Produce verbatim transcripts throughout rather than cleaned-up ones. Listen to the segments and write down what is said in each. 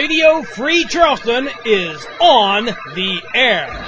Radio Free Charleston is on the air.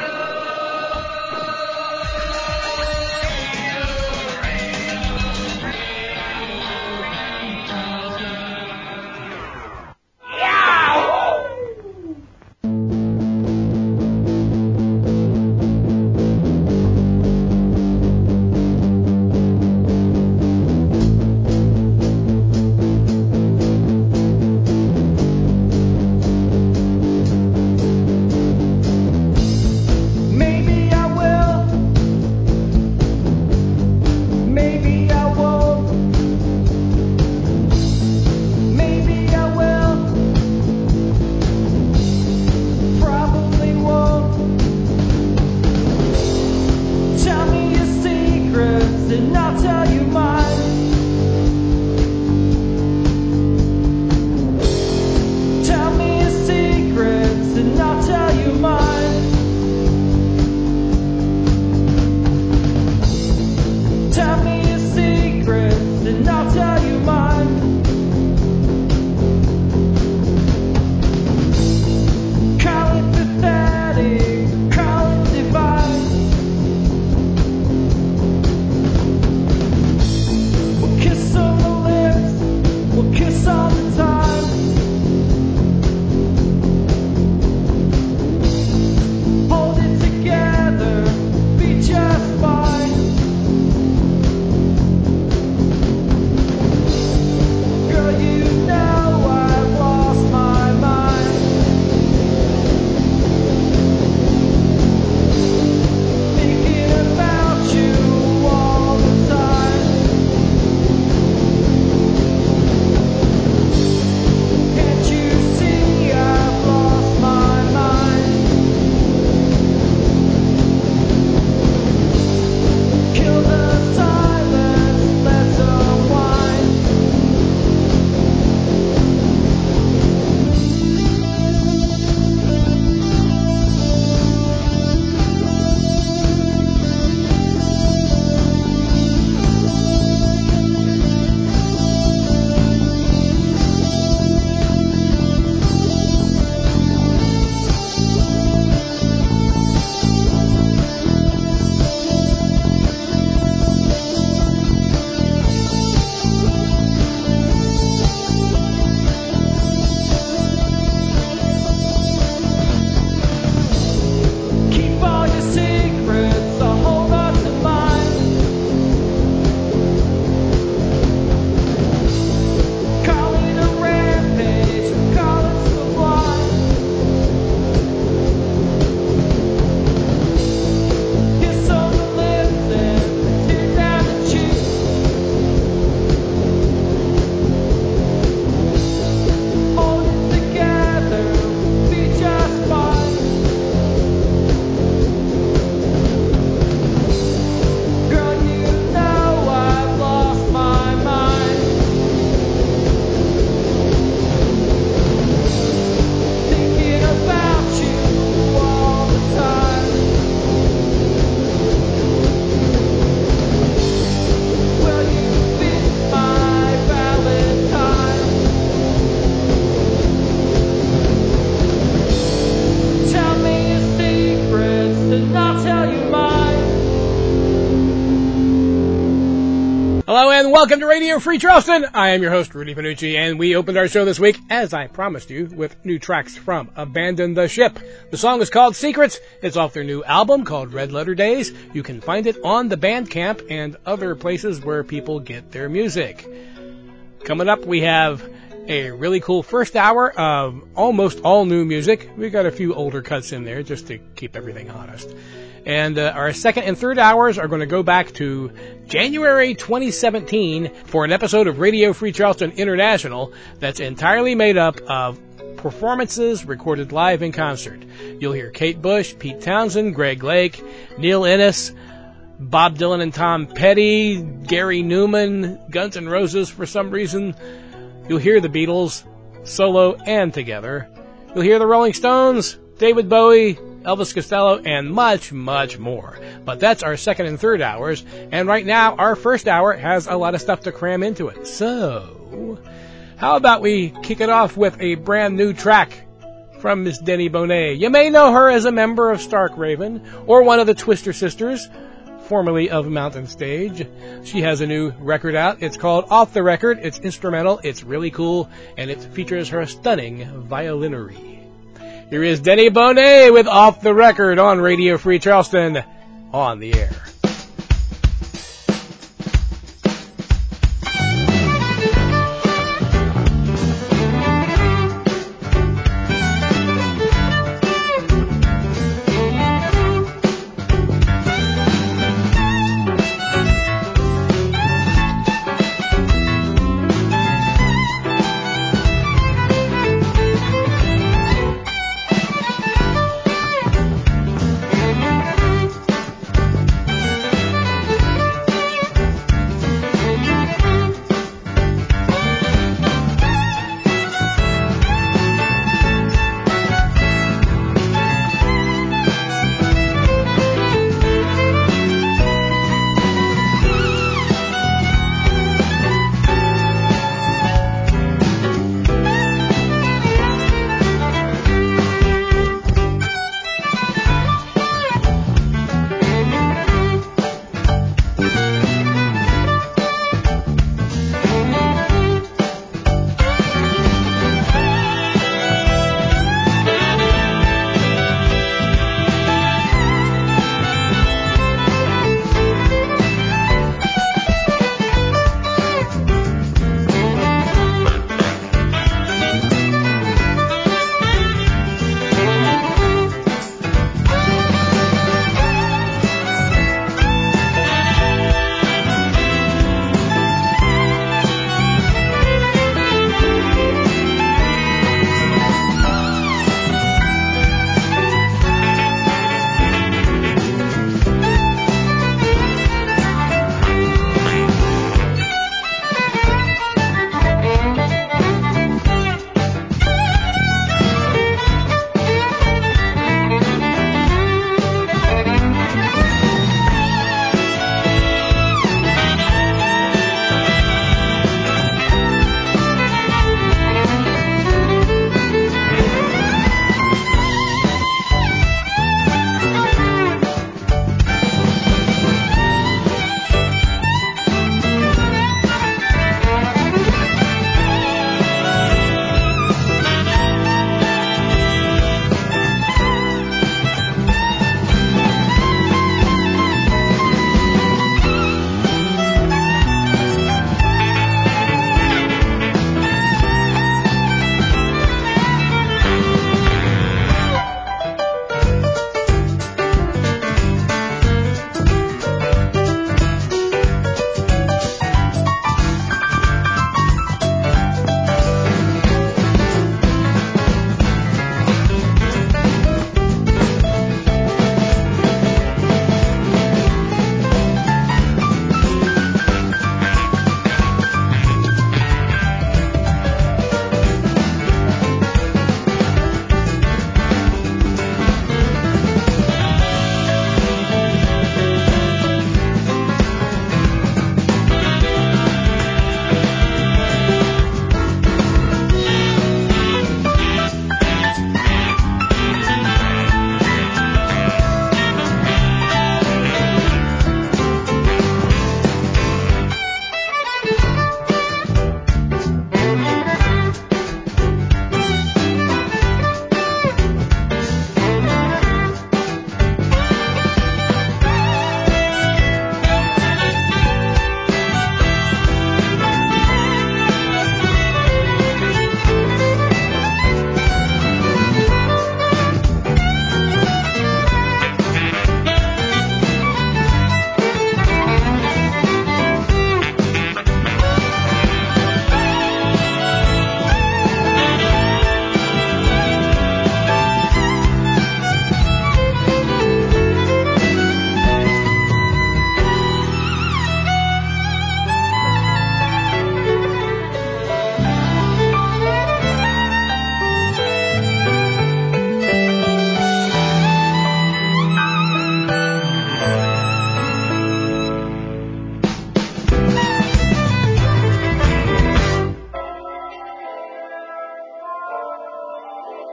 Hello and welcome to Radio Free Charleston. I am your host, Rudy Panucci, and we opened our show this week, as I promised you, with new tracks from Abandon the Ship. The song is called Secrets. It's off their new album called Red Letter Days. You can find it on the Bandcamp and other places where people get their music. Coming up, we have a really cool first hour of almost all new music. We got a few older cuts in there just to keep everything honest. And uh, our second and third hours are going to go back to January twenty seventeen for an episode of Radio Free Charleston International that's entirely made up of performances recorded live in concert. You'll hear Kate Bush, Pete Townsend, Greg Lake, Neil Innes, Bob Dylan and Tom Petty, Gary Newman, Guns N' Roses for some reason. You'll hear the Beatles, solo and together. You'll hear the Rolling Stones, David Bowie, Elvis Costello, and much, much more. But that's our second and third hours, and right now our first hour has a lot of stuff to cram into it. So, How about we kick it off with a brand new track from Miss Denny Bonet. You may know her as a member of Stark Raven or one of the Twister Sisters, formerly of Mountain Stage. She has a new record out. It's called Off the Record. It's instrumental. It's really cool, and it features her stunning violinery. Here is Denny Bonet with Off the Record on Radio Free Charleston, on the air. Thank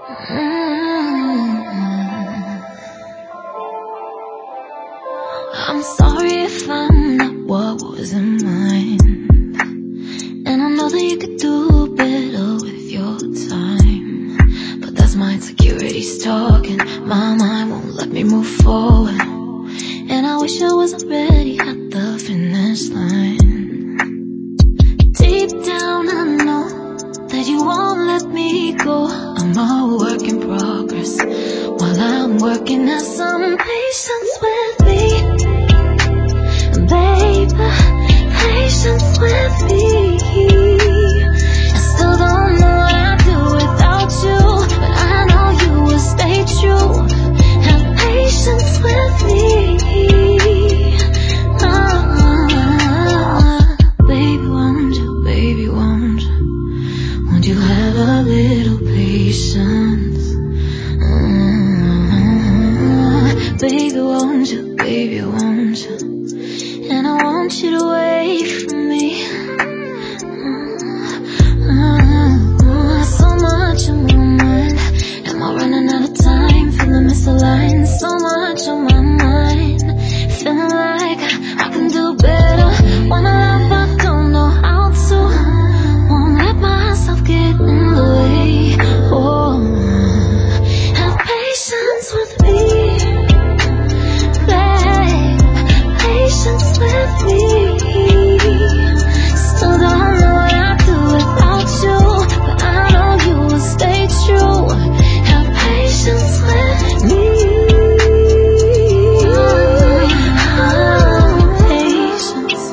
I'm sorry if I'm not what was in mind, and I know that you could do better with your time, but that's my insecurities talking. My mind won't let me move forward, and I wish I wasn't ready at the finish line. Deep down I know that you won't let me go. I'm a work in progress while I'm working at some patience with me. Baby, patience with me. I still don't know what I'd do without you, but I know you will stay true. Have patience with me. Ah, baby, won't you, baby, won't you, won't you have a little patience? Ah, baby, won't you, baby, won't you? And I want you to wait for me. uh, So much on my mind. Am I running out of time? Feeling misaligned. So much on my mind. Feeling like I can do better. Wanna love but don't know how to. Won't let myself get in the way. Oh, have patience with me. Patience with me. Still don't know what I'd do without you, but I know you will stay true. Have patience with me. Oh, patience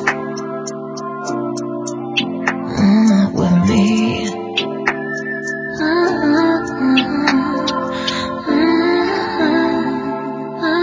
uh, with me. Uh, uh, uh,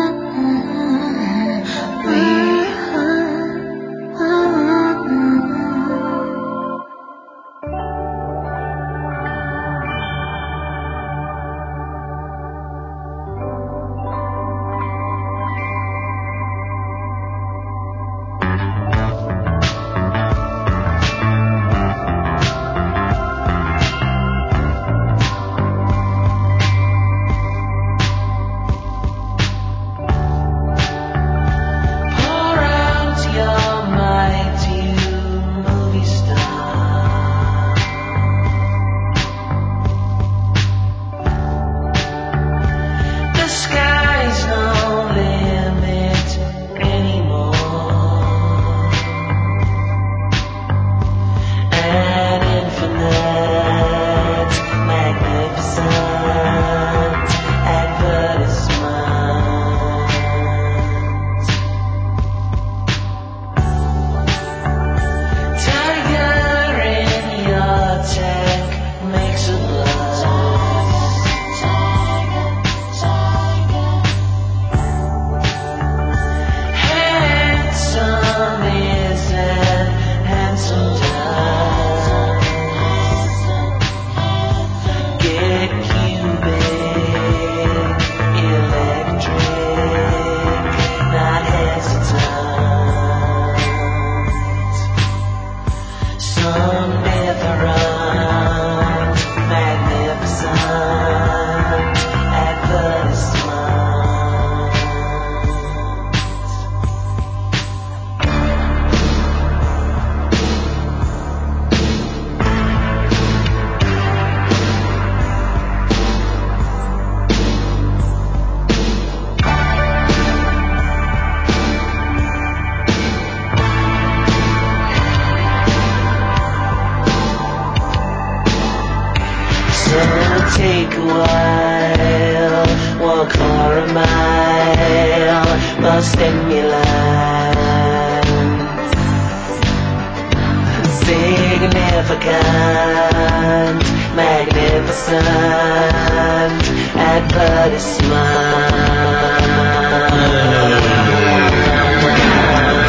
take a while, walk for a mile, but stimulant, significant, magnificent, advertisement.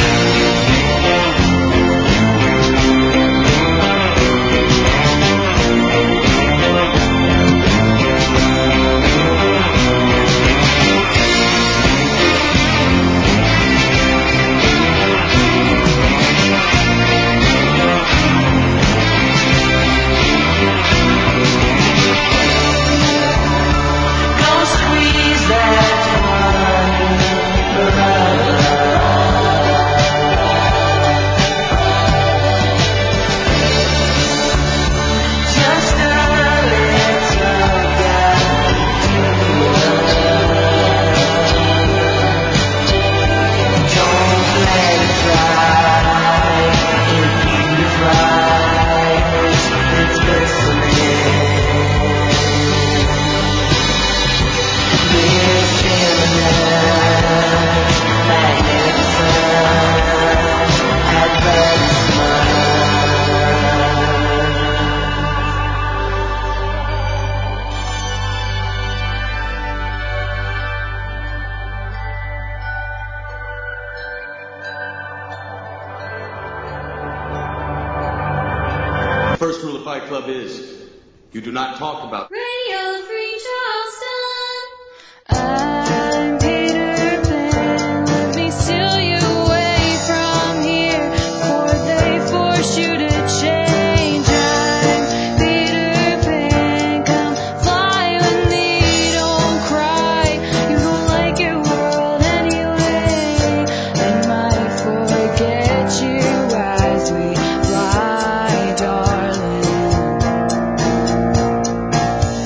Club is. You do not talk about Radio Free Charleston. I'm Peter Pan. Let me steal you away from here before they force you to change. I'm Peter Pan. Come fly with me, don't cry. You don't like your world anyway. I might forget you as we fly, darling.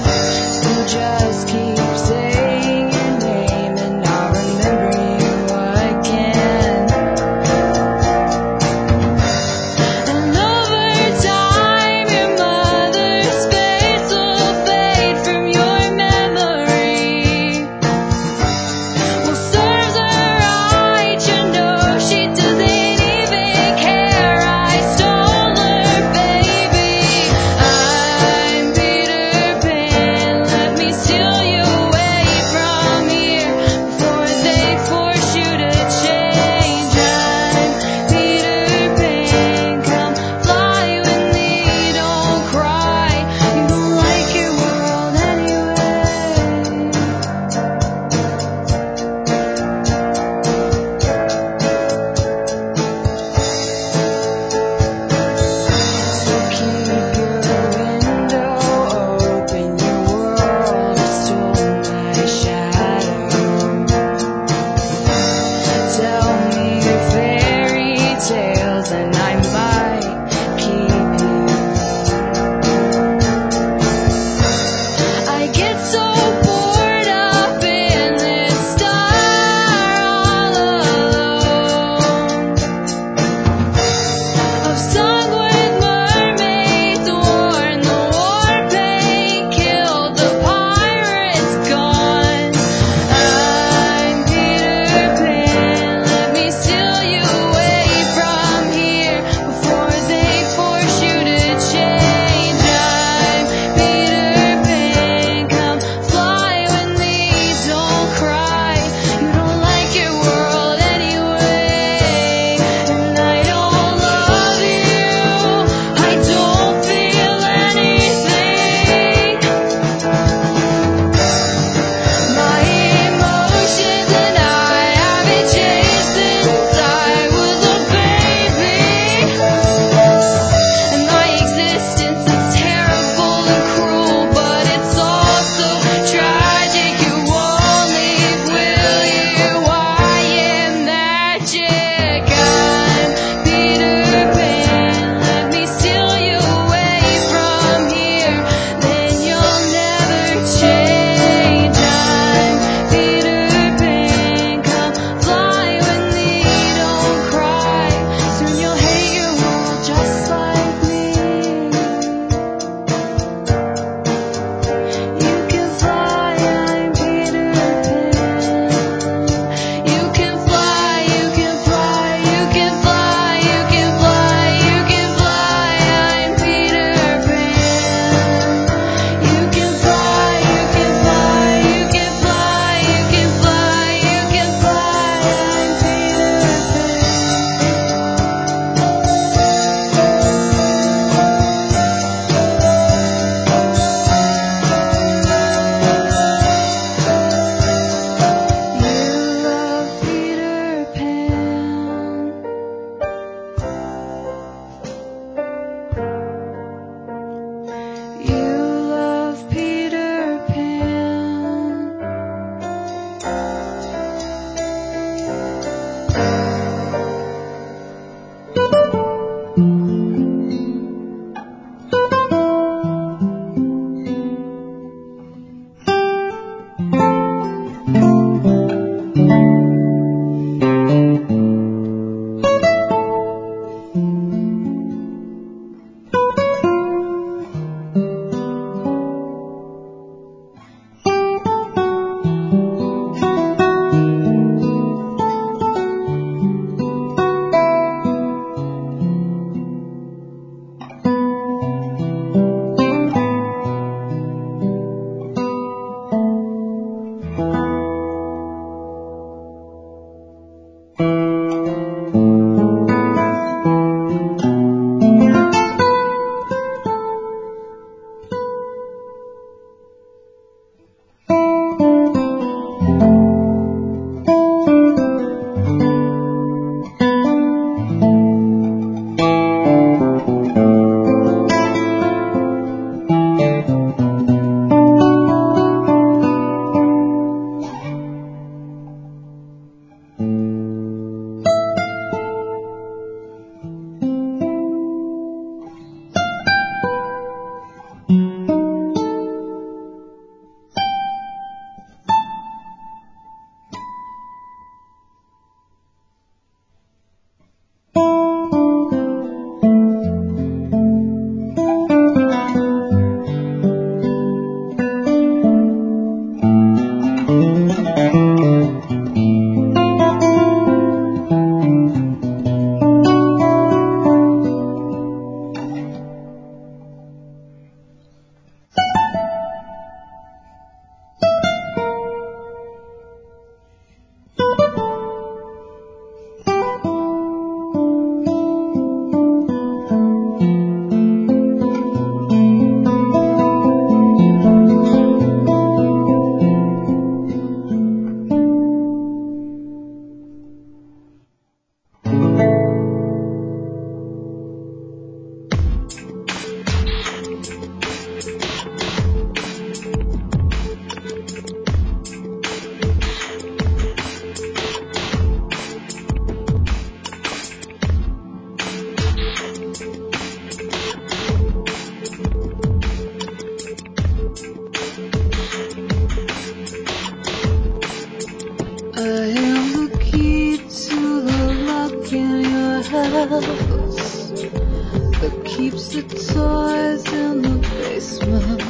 am the key to the lock in your house that keeps the toys in the basement.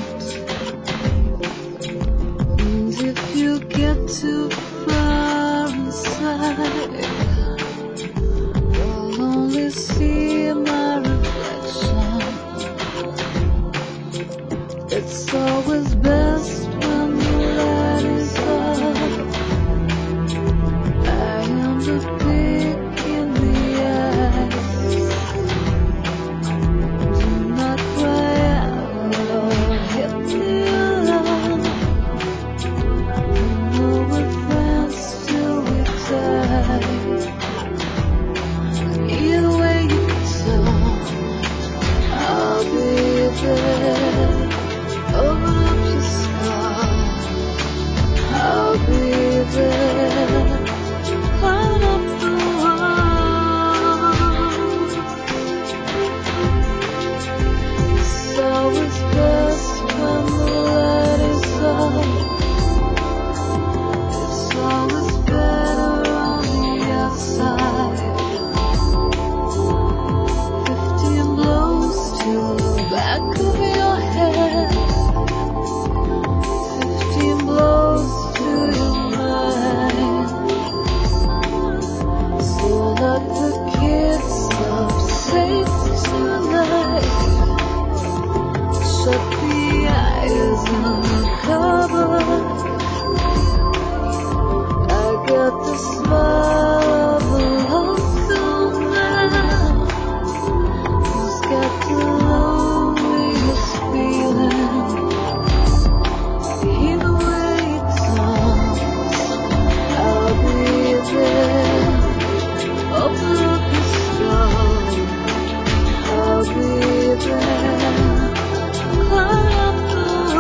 And if you get too far inside, you'll only see my reflection. It's always best when the light is off. I am the pick in the eyes. Do not cry out or hit me alone. No offense till we die. Either way you can tell, I'll be there. Open up your scar, I'll be there. Climb up the wall. It's always best when the light is off. It's always better on the outside. Fifteen blows to the back of your head. Fifteen blows to your mind. So let the kids stop safe tonight. Shut the eyes in the cupboard. I got the smile of a lonesome man who's got the loneliest feeling. Either way it turns, I'll be there. Open up your skull, I'll be there. Climb up the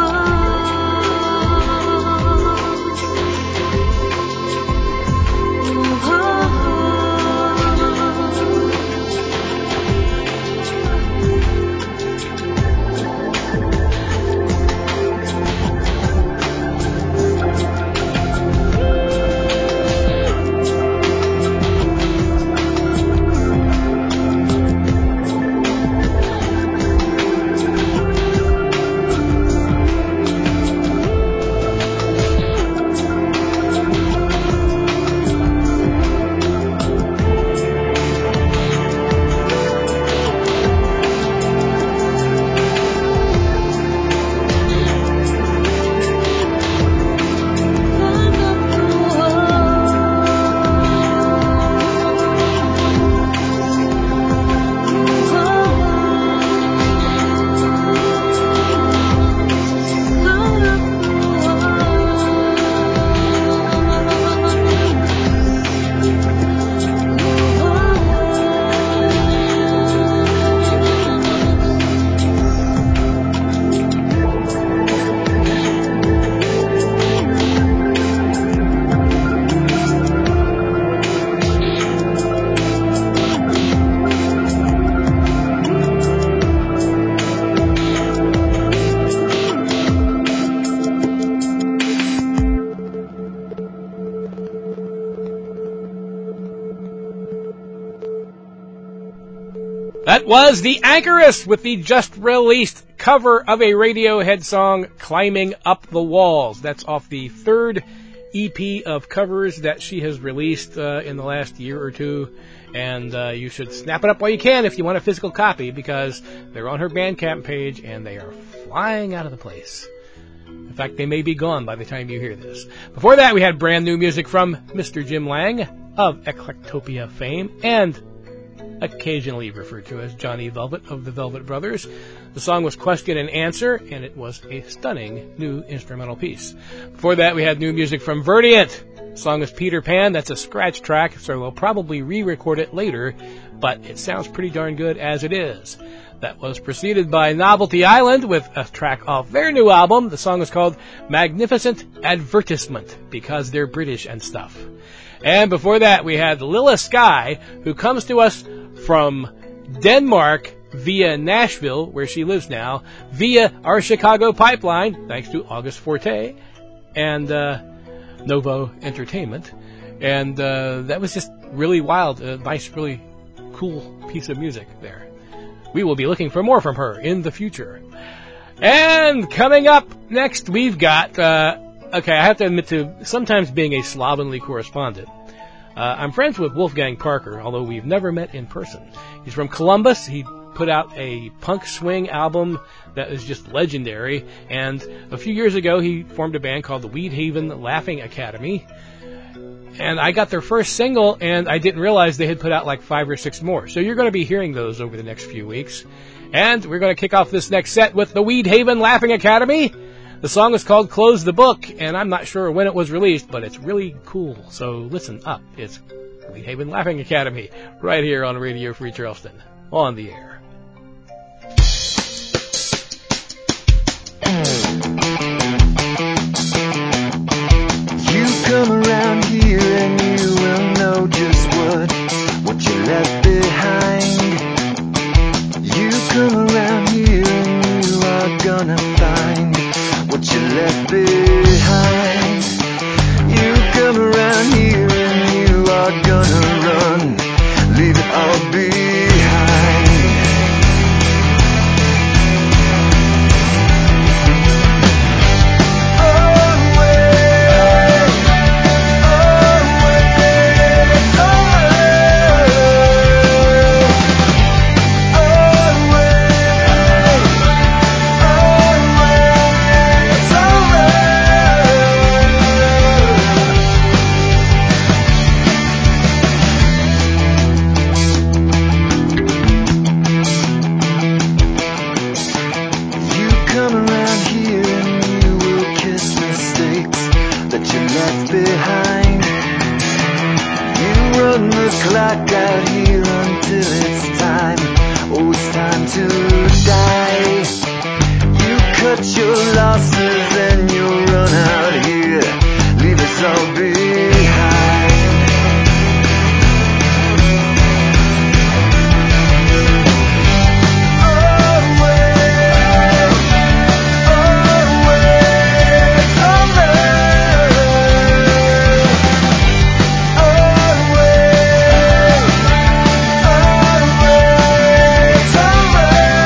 That was The Anchoress with the just-released cover of a Radiohead song, Climbing Up the Walls. That's off the third E P of covers that she has released uh, in the last year or two. And uh, you should snap it up while you can if you want a physical copy, because they're on her Bandcamp page and they are flying out of the place. In fact, they may be gone by the time you hear this. Before that, we had brand new music from Mister Jim Lang of Eclectopia fame and occasionally referred to as Johnny Velvet of the Velvet Brothers. The song was Question and Answer, and it was a stunning new instrumental piece. Before that, we had new music from Verdiant. The song is Peter Pan. That's a scratch track, so we'll probably re-record it later, but it sounds pretty darn good as it is. That was preceded by Novelty Island with a track off their new album. The song is called Magnificent Advertisement, because they're British and stuff. And before that, we had Lilla Sky, who comes to us from Denmark via Nashville, where she lives now, via our Chicago pipeline, thanks to August Forte and uh, Novo Entertainment. And uh, that was just really wild, a nice, really cool piece of music there. We will be looking for more from her in the future. And coming up next, we've got, uh, okay, I have to admit to sometimes being a slovenly correspondent. Uh, I'm friends with Wolfgang Parker, although we've never met in person. He's from Columbus. He put out a punk swing album that is just legendary. And a few years ago, he formed a band called the Weed Haven Laughing Academy. And I got their first single, and I didn't realize they had put out like five or six more. So you're going to be hearing those over the next few weeks. And we're going to kick off this next set with the Weed Haven Laughing Academy. The song is called Close the Book, and I'm not sure when it was released, but it's really cool. So listen up. It's Weed Haven Laughing Academy right here on Radio Free Charleston. On the air. You come around here and you will know just what, what you left behind. You come around here and you are gonna find what you left behind. You come around here and you are gonna run, leave it all behind. Clock out here until it's time. Oh, it's time to die. You cut your losses and you'll run out here, leave us all behind. Away, away, away, away.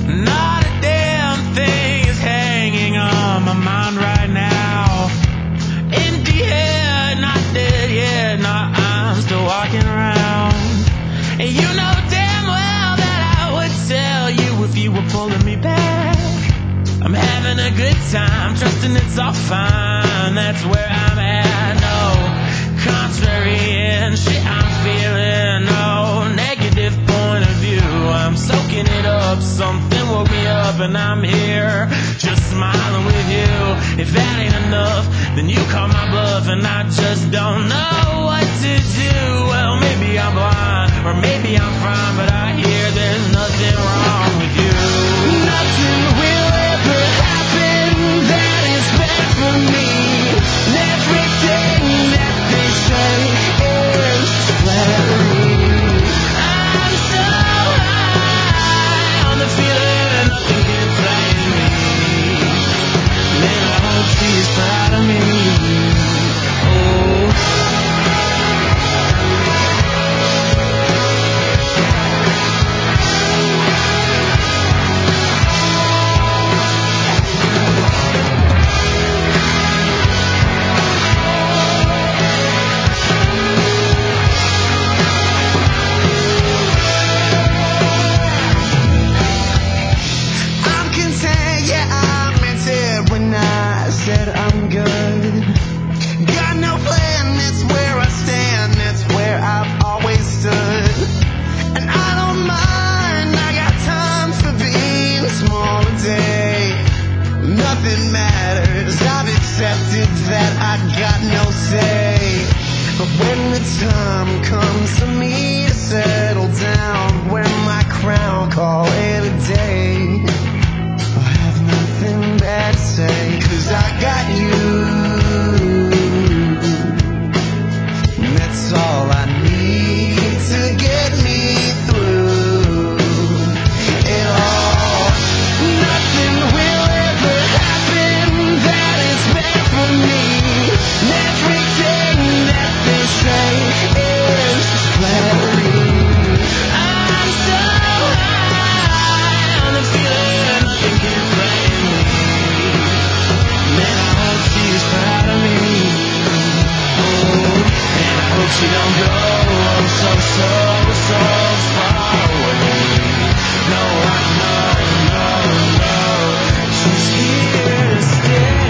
Not a damn thing is hanging on my mind right now. Empty head, not dead yet, nah, I'm still walking around. And you know damn well that I would tell you if you were pulling me back. I'm having a good time, trusting it's all fine, that's where I'm at. No contrarian shit I'm feeling, no negative point of view. I'm soaking it up, something woke me up and I'm here, just smiling with you. If that ain't enough, then you call my bluff and I just don't know what to do. Well, maybe I'm blind, or maybe I'm fine, but I hear there's nothing wrong with you. Nothing will ever happen that is bad for me. Everything that they say is flattery. I'm so high on the feeling that nothing can frighten me. Man, I hope she's proud of me. Oh. I'm content, yeah, I meant it when I said I'm good. Got no plan, it's where I stand, it's where I've always stood. And I don't mind, I got time for being small today. Nothing matters, I've accepted that I got no say. But when the time comes for me to settle down, wear my crown, call it a day, I have nothing bad to say, 'cause I got you. And that's all I need to get me through it all. Nothing will ever happen that is bad for me. Everything that they say is flattery. I'm so high on the feeling nothing can frighten me. Man, I hope she's proud of me. Oh, and I hope she don't go so, so, so far away. No, I know, no, no, she's here to stay.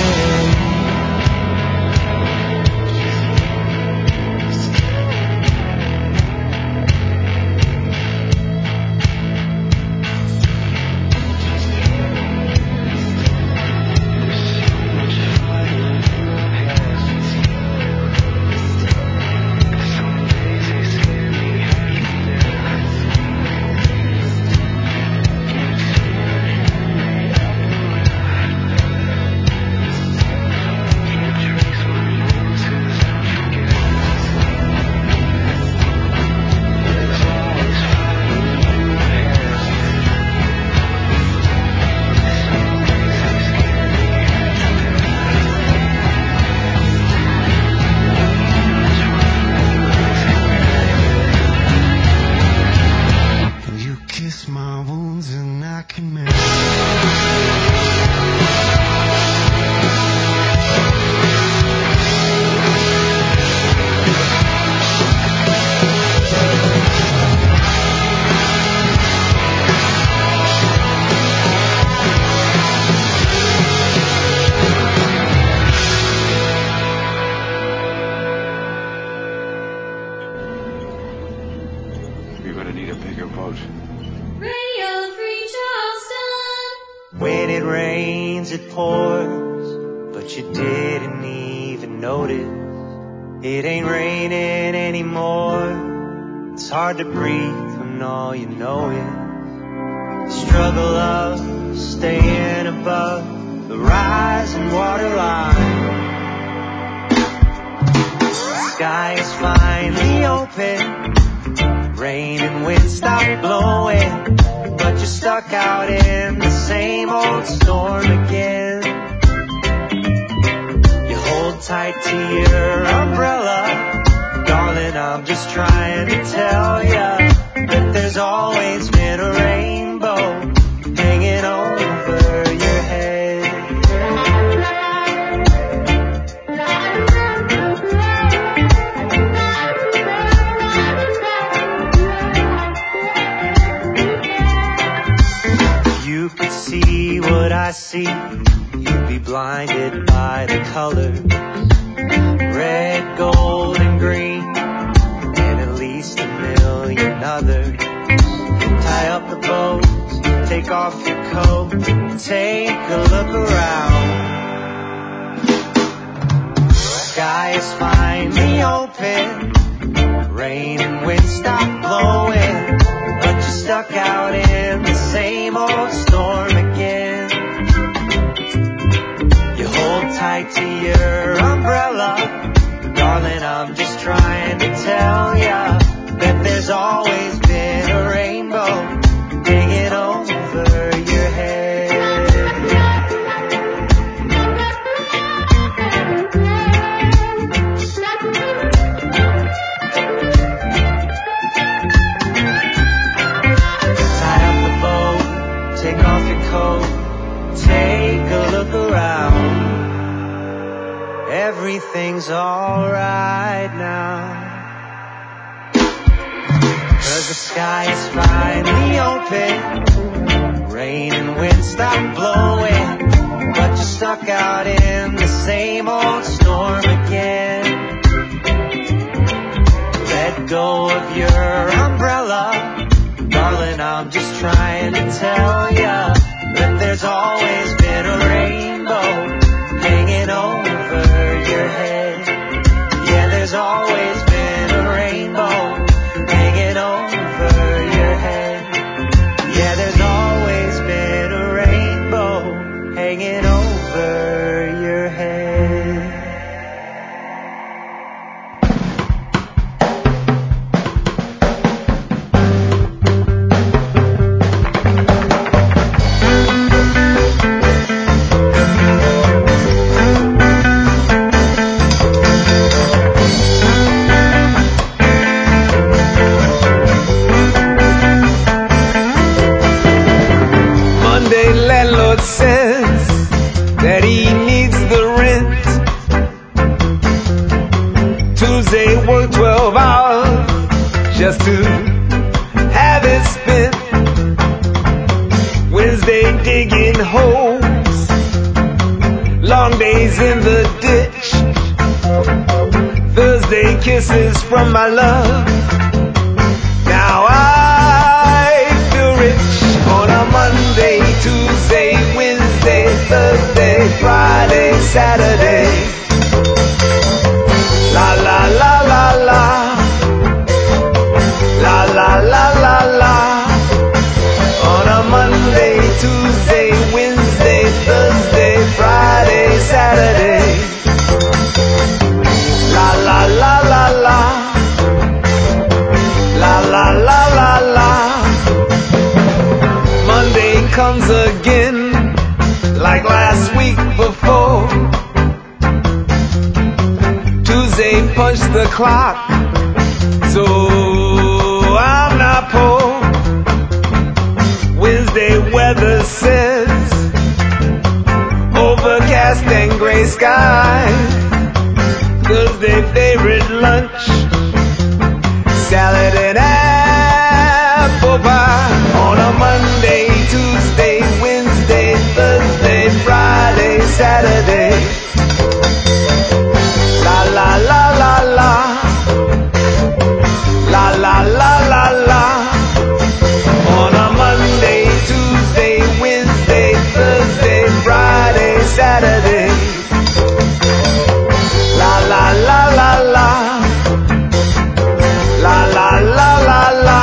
You kiss my wounds and I can mend. You're gonna need a bigger boat. Radio Free Charleston. When it rains, it pours, but you didn't even notice. It ain't raining anymore. It's hard to breathe when all you know is the struggle of staying above the rising water line. The sky is finally open, rain and wind stop blowing, but you're stuck out in the same old storm again. You hold tight to your umbrella, darling, I'm just trying to tell ya that there's always been a rainbow could see what I see, you'd be blinded by the color. Red, gold, and green, and at least a million others. Tie up the boat, take off your coat, take a look around. Sky is finally open, rain and wind stop blowing, but you're stuck out in the same old storm again. You hold tight to your umbrella, darling, I'm just trying to tell ya that there's always been a rainbow hanging over your head. Tie up the boat, take off your coat, take a look around. Everything's alright now, 'cause the sky is finally open, rain and wind stop blowing, but you're stuck out in the same old storm again. Let go of your umbrella, darling, I'm just trying to tell ya that there's always been a rainbow hanging over your head. Yeah, there's always been a rainbow hanging over your head. Yeah, there's always been a rainbow hanging over your head. Says that he needs the rent. Tuesday work twelve hours just to have it spent. Wednesday digging holes, long days in the ditch. Thursday kisses from my love. Now I feel rich on a Monday, Tuesday, Wednesday, Thursday, Friday, Saturday. La la la la la. La la la la la. On a Monday, Tuesday, Wednesday, Thursday, Friday, Saturday. La la la la la. La la la la la. Monday comes again, like last week before. Tuesday punched the clock, so I'm not poor. Wednesday weather says overcast and gray skies. Thursday favorite lunch, salad and apple pie. On a Monday, Tuesday, Wednesday, Thursday, Friday, Saturday. La la la la la. La la la la la. On a Monday, Tuesday, Wednesday, Thursday, Friday, Saturday. La la la la la. La la la la la.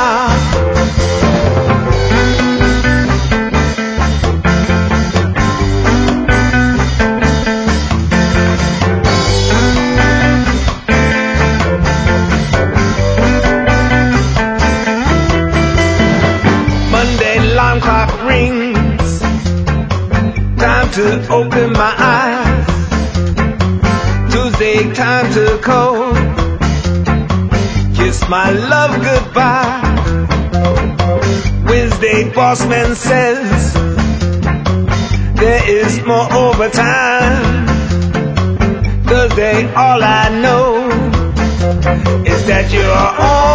To open my eyes. Tuesday time to call, kiss my love goodbye. Wednesday boss man says there is more overtime. Thursday all I know is that you're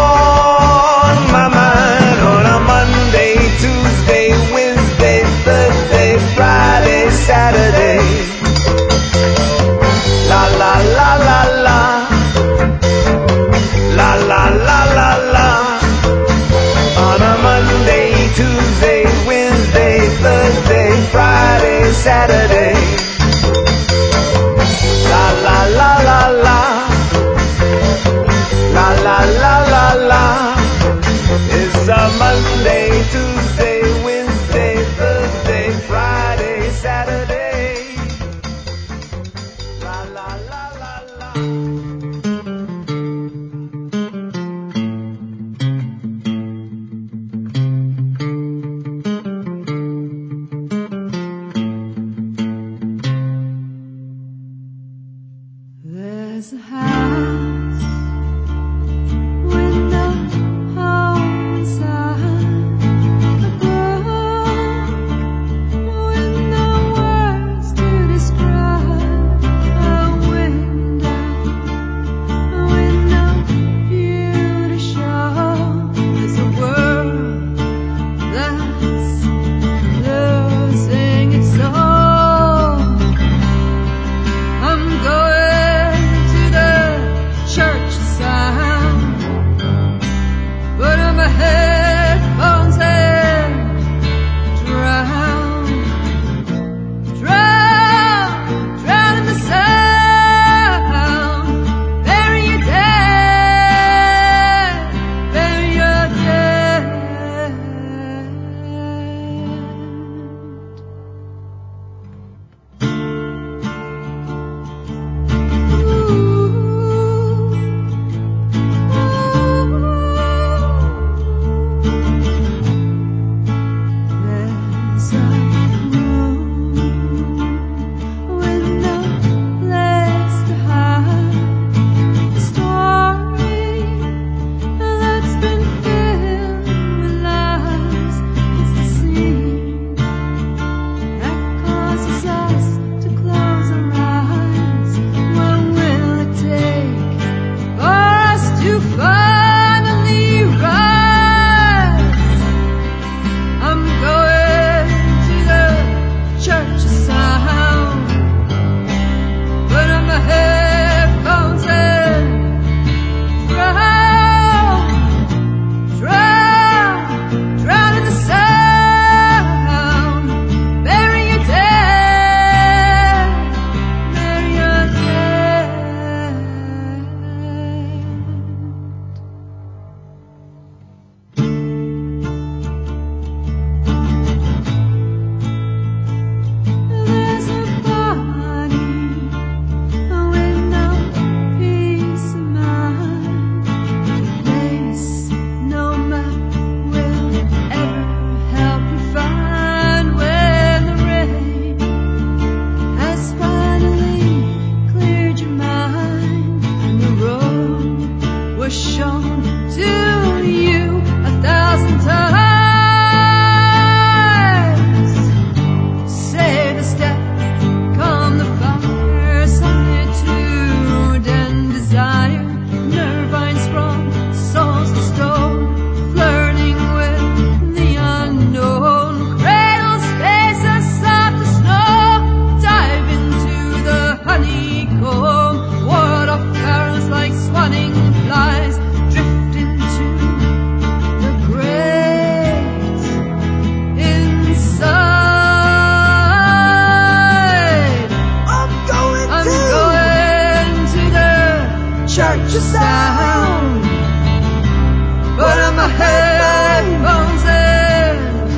on my mind. On a Monday, Tuesday, Wednesday, Thursday, Tuesday, Wednesday, Thursday, Friday, Saturday. La la la la la. La la la la la. It's a Monday, Tuesday, Wednesday, Thursday, Friday, Saturday. La la la la la. There's a house with no home inside, a book with no words to describe, a window with no view to show. There's a world that's losing its soul. I'm going to the church sound, put on my headphones and drown, drown, drown in the sound. Bury your dead, bury your dead. There's a room with no place to hide, a story that's been filled with lies. It's the scene that causes us to close our eyes. What will it take for us to finally rise? I'm going to the church of sound, put on my headphones and drown, drown, drown in the sound. Bury your dead, bury your dead. There's a body with no peace of mind, a place no map will ever help you find. When the rain has finally cleared your mind and the road was shown to you a thousand times, say the step, calm the fire, solitude and desire, nervine sprung, souls to stone, flirting with the unknown, cradle spaces soft as snow, dive into the honeycomb, ward off arrows like swatting flies, drift into the great inside. I'm going I'm to going to the church of sound, put on my headphones and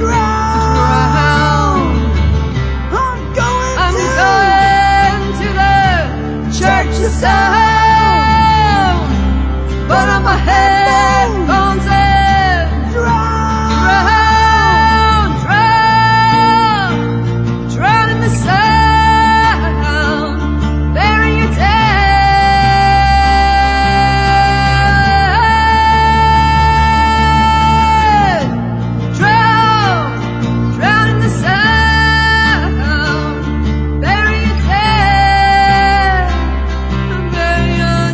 drown. I'm going I'm to going to the church of sound, put on my headphones and drown, drown, drown in the sound. Bury your dead. Drown, drown in the sound. Bury your dead. Bury your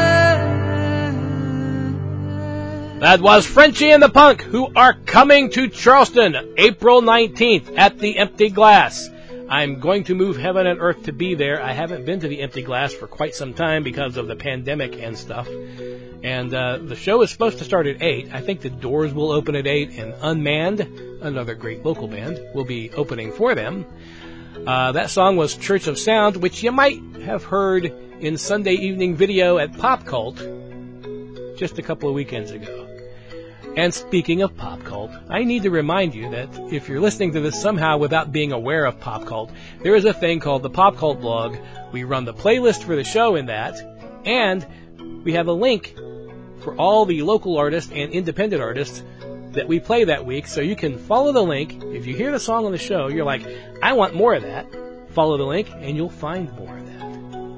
dead. That was Frenchie and the Punk, who are coming to Charleston April nineteenth at the Empty Glass. I'm going to move heaven and earth to be there. I haven't been to the Empty Glass for quite some time because of the pandemic and stuff. And uh, the show is supposed to start at eight. I think the doors will open at eight, and Unmanned, another great local band, will be opening for them. Uh, that song was Church of Sound, which you might have heard in Sunday evening video at Pop Cult just a couple of weekends ago. And speaking of Pop Cult, I need to remind you that if you're listening to this somehow without being aware of Pop Cult, there is a thing called the Pop Cult blog. We run the playlist for the show in that, and we have a link for all the local artists and independent artists that we play that week, so you can follow the link. If you hear the song on the show, you're like, I want more of that. Follow the link, and you'll find more of that.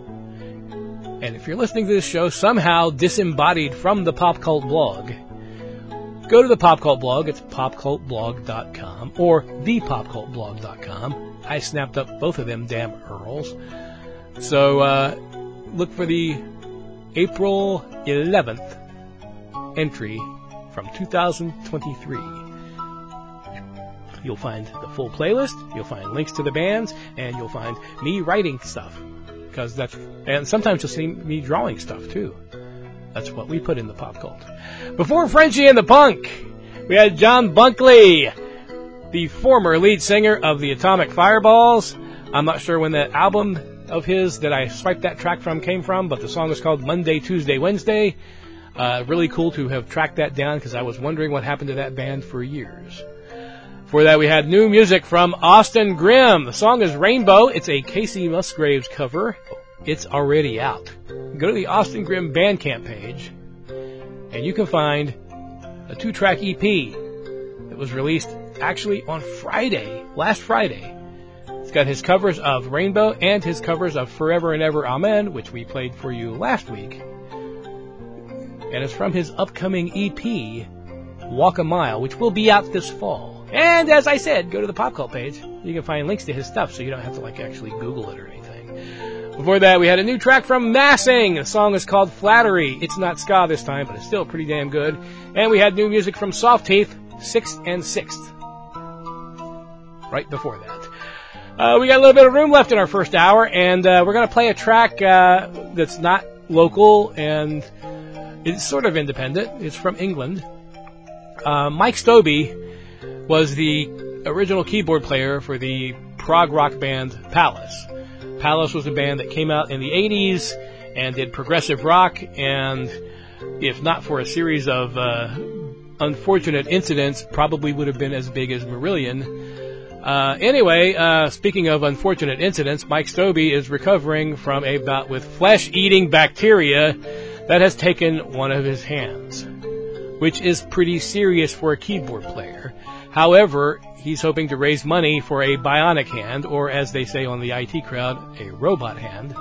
And if you're listening to this show somehow disembodied from the Pop Cult blog, go to the Pop Cult blog. It's pop cult blog dot com or the pop cult blog dot com. I snapped up both of them damn Earls. So uh, look for the April eleventh entry from two thousand twenty-three. You'll find the full playlist, you'll find links to the bands, and you'll find me writing stuff. Because that's, and sometimes you'll see me drawing stuff too. That's what we put in the Pop Cult. Before Frenchie and the Punk, we had John Bunkley, the former lead singer of the Atomic Fireballs. I'm not sure when that album of his that I swiped that track from came from, but the song is called Monday, Tuesday, Wednesday. Uh, really cool to have tracked that down because I was wondering what happened to that band for years. For that, we had new music from Austin Grimm. The song is Rainbow. It's a Casey Musgraves cover. It's already out. Go to the Austin Grimm Bandcamp page, and you can find a two-track E P that was released actually on Friday, last Friday. It's got his covers of Rainbow and his covers of Forever and Ever Amen, which we played for you last week. And it's from his upcoming E P, Walk a Mile, which will be out this fall. And as I said, go to the Pop Cult page. You can find links to his stuff, so you don't have to like actually Google it or anything. Before that, we had a new track from Massing. The song is called Flattery. It's not ska this time, but it's still pretty damn good. And we had new music from Soft Teeth, Sixth and Sixth. Right before that. Uh, we got a little bit of room left in our first hour, and uh, we're going to play a track uh, that's not local, and it's sort of independent. It's from England. Uh, Mike Stobie was the original keyboard player for the prog rock band Palace. Palace was a band that came out in the eighties and did progressive rock, and if not for a series of uh, unfortunate incidents, probably would have been as big as Marillion. Uh, anyway, uh, speaking of unfortunate incidents, Mike Stobie is recovering from a bout with flesh-eating bacteria that has taken one of his hands, which is pretty serious for a keyboard player. However, he's hoping to raise money for a bionic hand, or as they say on the I T crowd, a robot hand.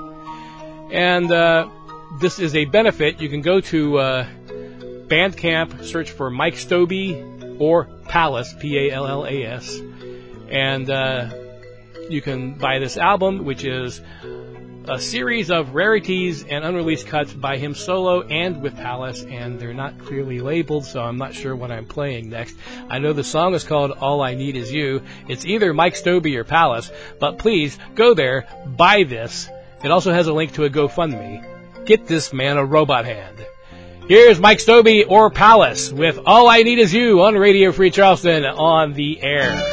And uh, this is a benefit. You can go to uh, Bandcamp, search for Mike Stobie or Palace, P A L L A S, and uh, you can buy this album, which is a series of rarities and unreleased cuts by him solo and with Palace, and they're not clearly labeled, so I'm not sure what I'm playing next. I know the song is called All I Need Is You. It's either Mike Stobie or Palace, but please go there, buy this. It also has a link to a GoFundMe. Get this man a robot hand. Here's Mike Stobie or Palace with All I Need Is You on Radio Free Charleston on the air.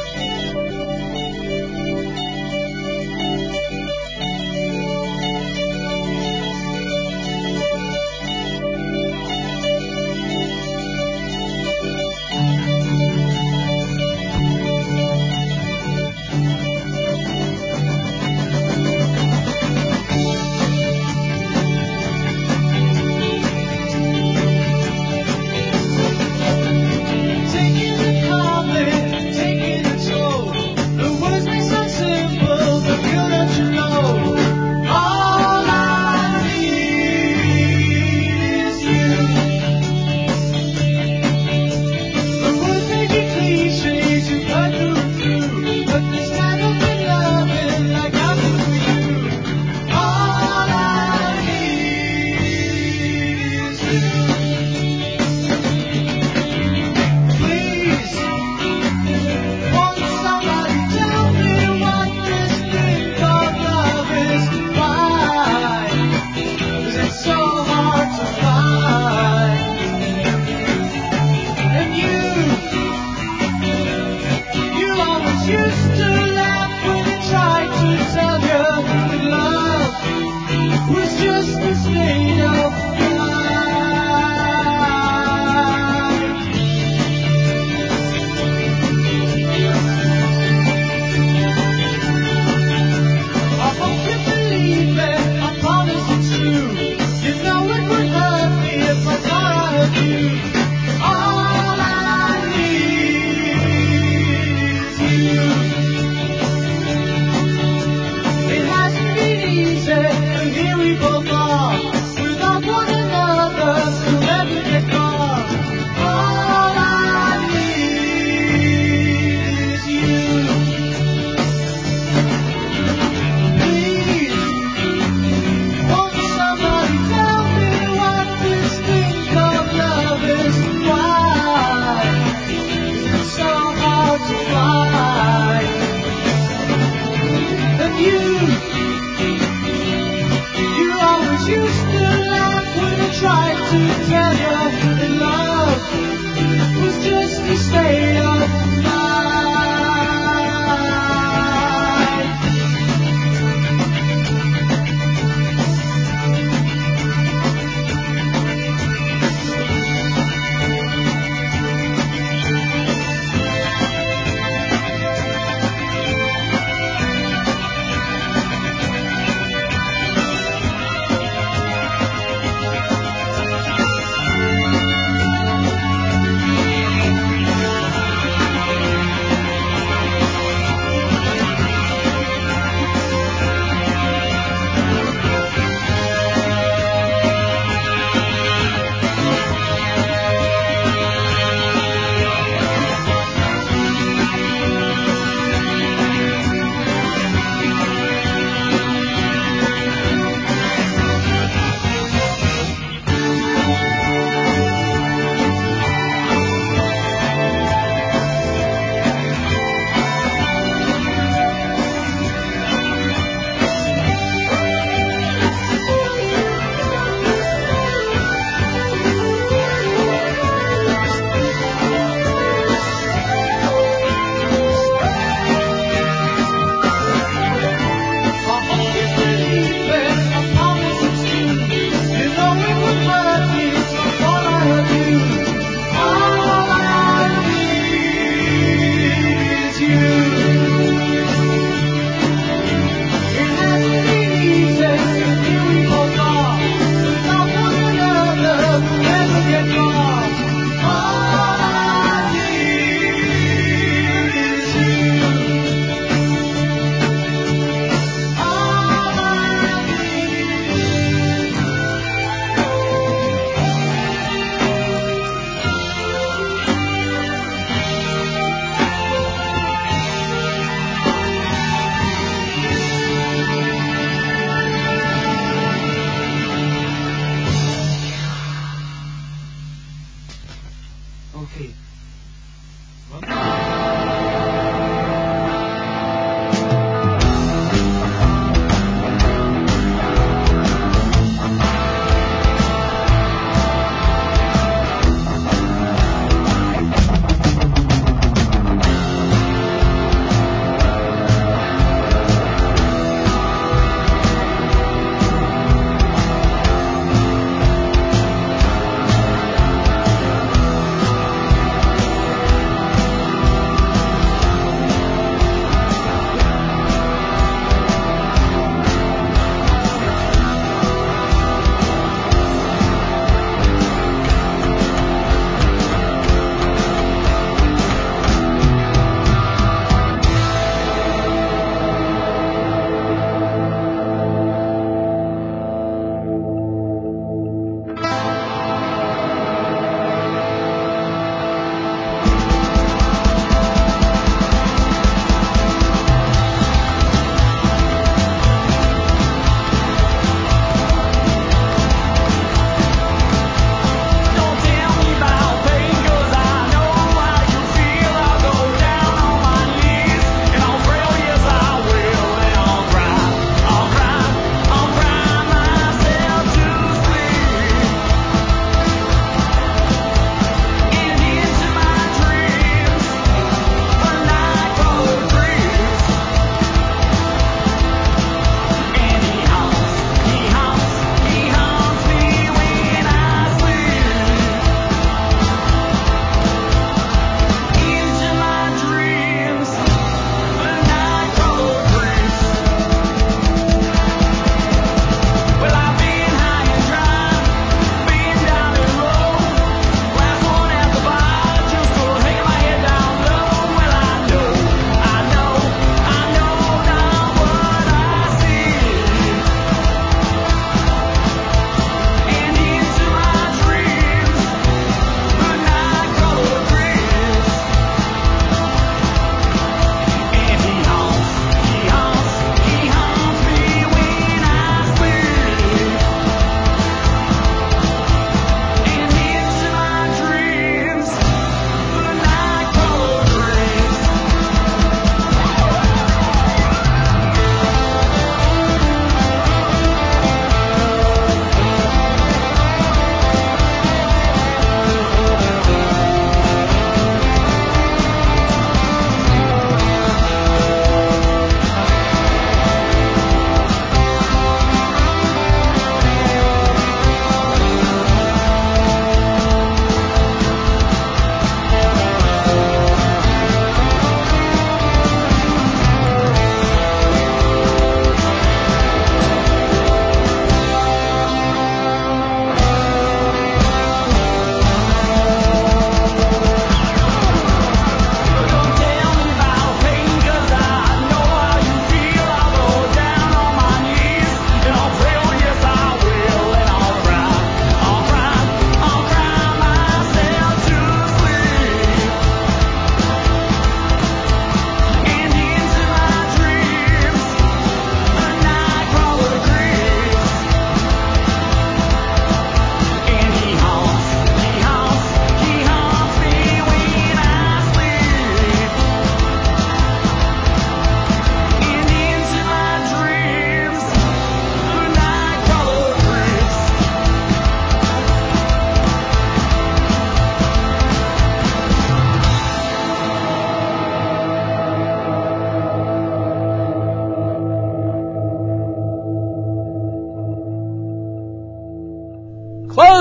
Taking the calling, taking the toll.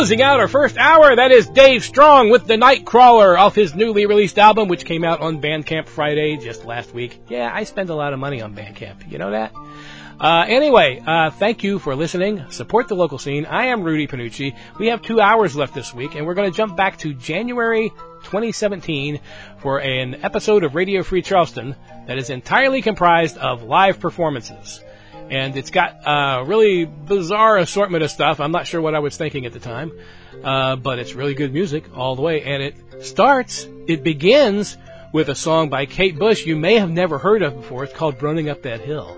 Closing out our first hour, that is Dave Strong with The Nightcrawler off his newly released album, which came out on Bandcamp Friday just last week. Yeah, I spend a lot of money on Bandcamp. You know that? Uh, anyway, uh, thank you for listening. Support the local scene. I am Rudy Panucci. We have two hours left this week, and we're going to jump back to January twenty seventeen for an episode of Radio Free Charleston that is entirely comprised of live performances. And it's got a really bizarre assortment of stuff. I'm not sure what I was thinking at the time, uh, but it's really good music all the way. And it starts, it begins with a song by Kate Bush you may have never heard of before. It's called Running Up That Hill.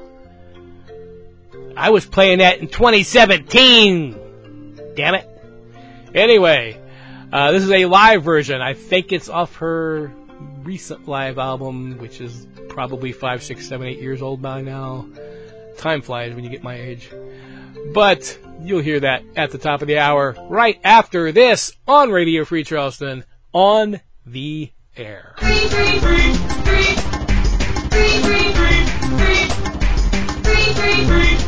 I was playing that in twenty seventeen. Damn it. Anyway, uh, this is a live version. I think it's off her recent live album, which is probably five, six, seven, eight years old by now. Time flies when you get my age. But you'll hear that at the top of the hour, right after this on Radio Free Charleston, on the air. Free, free, free, free, free, free, free, free, free, free.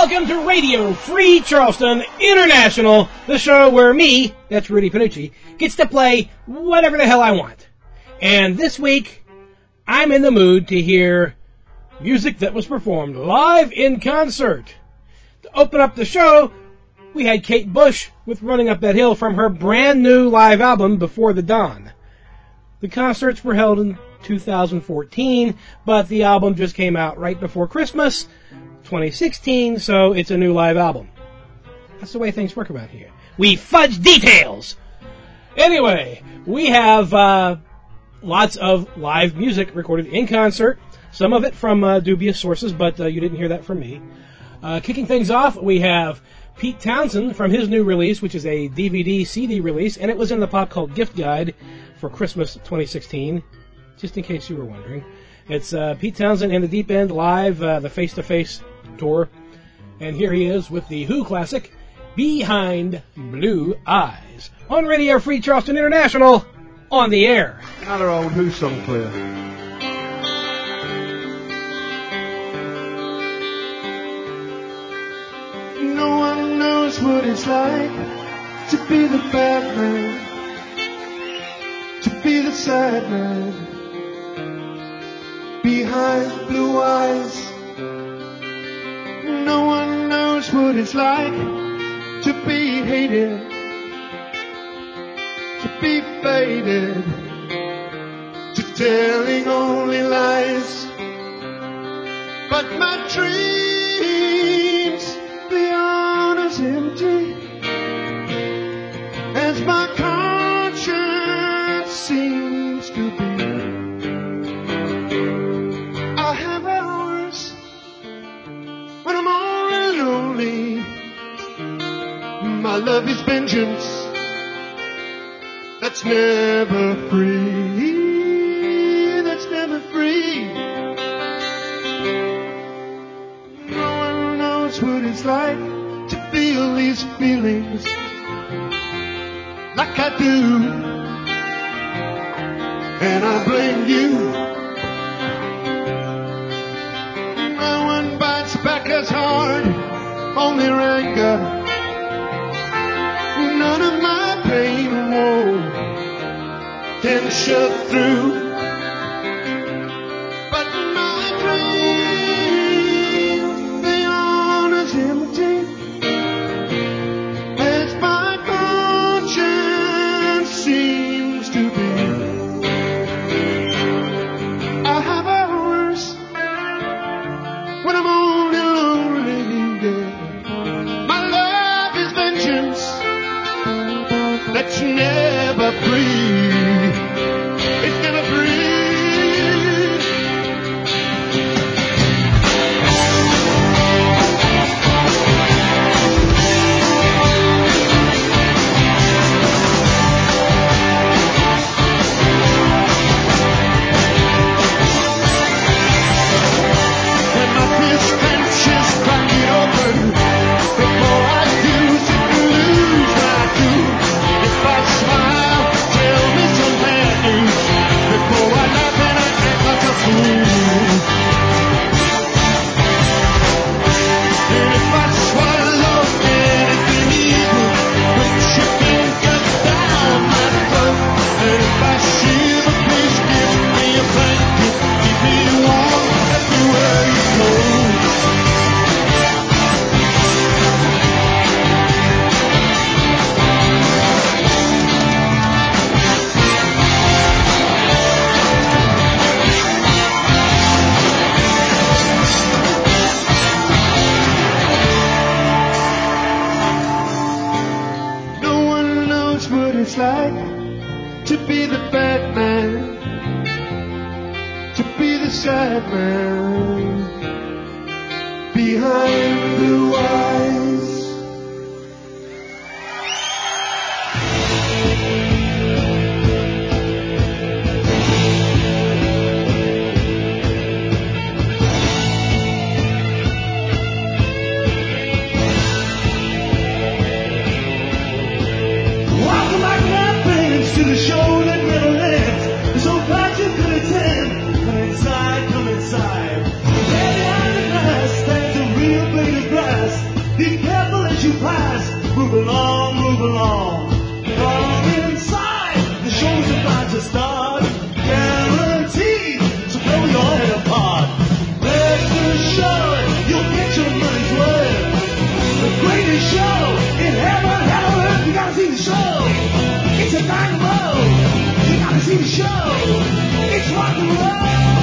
welcome to Radio Free Charleston International, the show where me, that's Rudy Panucci, gets to play whatever the hell I want. And this week, I'm in the mood to hear music that was performed live in concert. To open up the show, we had Kate Bush with Running Up That Hill from her brand new live album, Before the Dawn. The concerts were held in two thousand fourteen, but the album just came out right before Christmas, twenty sixteen, so it's a new live album. That's the way things work around here. We fudge details! Anyway, we have uh, lots of live music recorded in concert, some of it from uh, dubious sources, but uh, you didn't hear that from me. Uh, kicking things off, we have Pete Townsend from his new release, which is a D V D C D release, and it was in the Pop Cult Gift Guide for Christmas twenty sixteen, just in case you were wondering. It's uh, Pete Townsend and the Deep End live, uh, the face-to-face tour. And here he is with the Who classic, Behind Blue Eyes, on Radio Free Charleston International, on the air. Another old Who song for you. No one knows what it's like to be the bad man, to be the sad man, behind blue eyes. No one knows what it's like to be hated, to be faded, to telling only lies. But my dreams, they aren't as empty as my conscience seems to be. I have hours when I'm all and lonely. My love is vengeance that's never free, that's never free. No one knows what it's like to feel these feelings like I do, and I blame you. No one bites back as hard on their anger. None of my pain and woe can shut through. But my dreams, they aren't as empty as my conscience seems to be. I have hours when I'm only lonely. My love is vengeance that's never free. It's never free. When my fist clenches, crack it open before I use it and lose what I do. If I smile, tell me some bad news before I laugh and I act like a fool. And if I swallow anything evil, put your fingers down my throat. And if I shiver, please give me a blanket, keep me warm everywhere you go. No one knows what it's like to be the bad man, to be the sad man, behind blue eyes. Welcome back, my friends, to the show that never ends. We're so glad you could attend. Come inside, come inside. There behind the glass stands a real blade of grass. about to start. Guaranteed to blow your head apart. Rest assured, you'll get your money's worth. The greatest show in heaven, hell, or earth. You gotta see the show. It's a dynamo. You gotta see the show. It's rock and roll.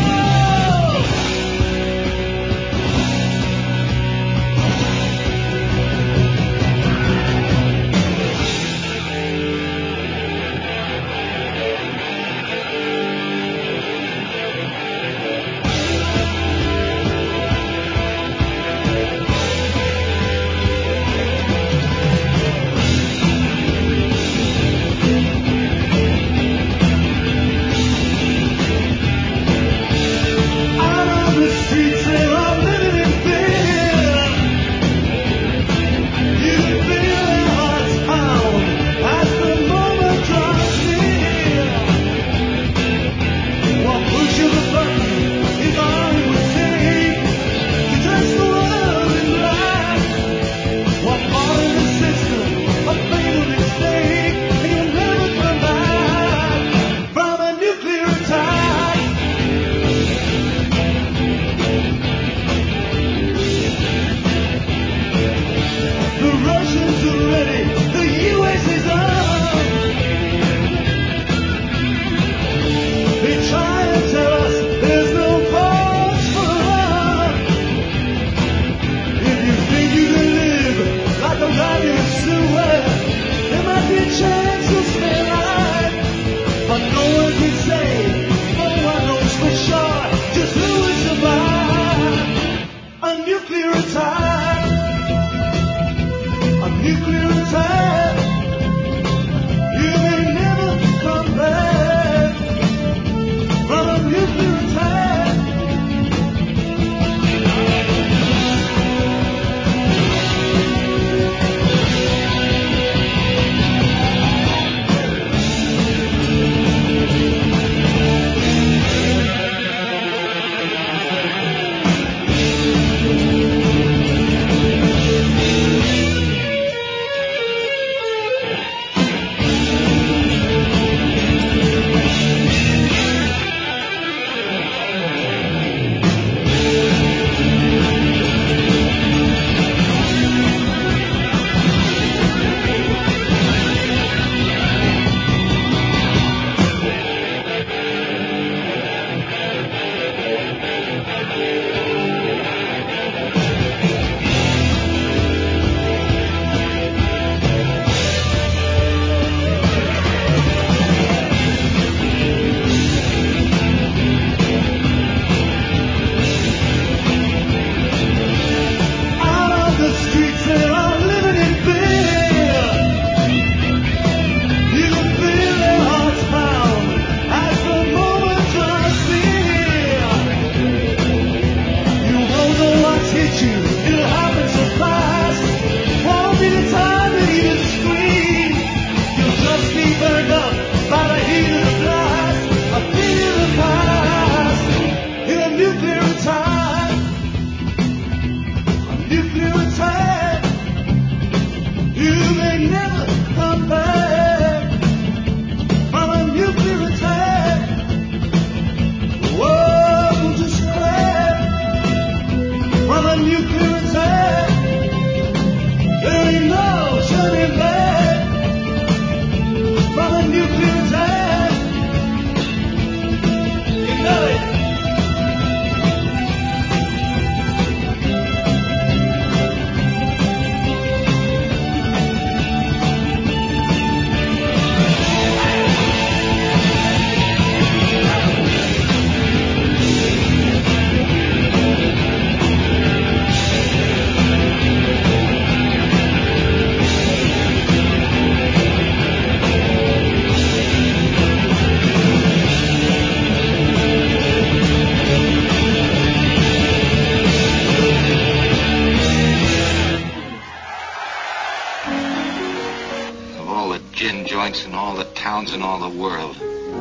joints in all the towns in all the world.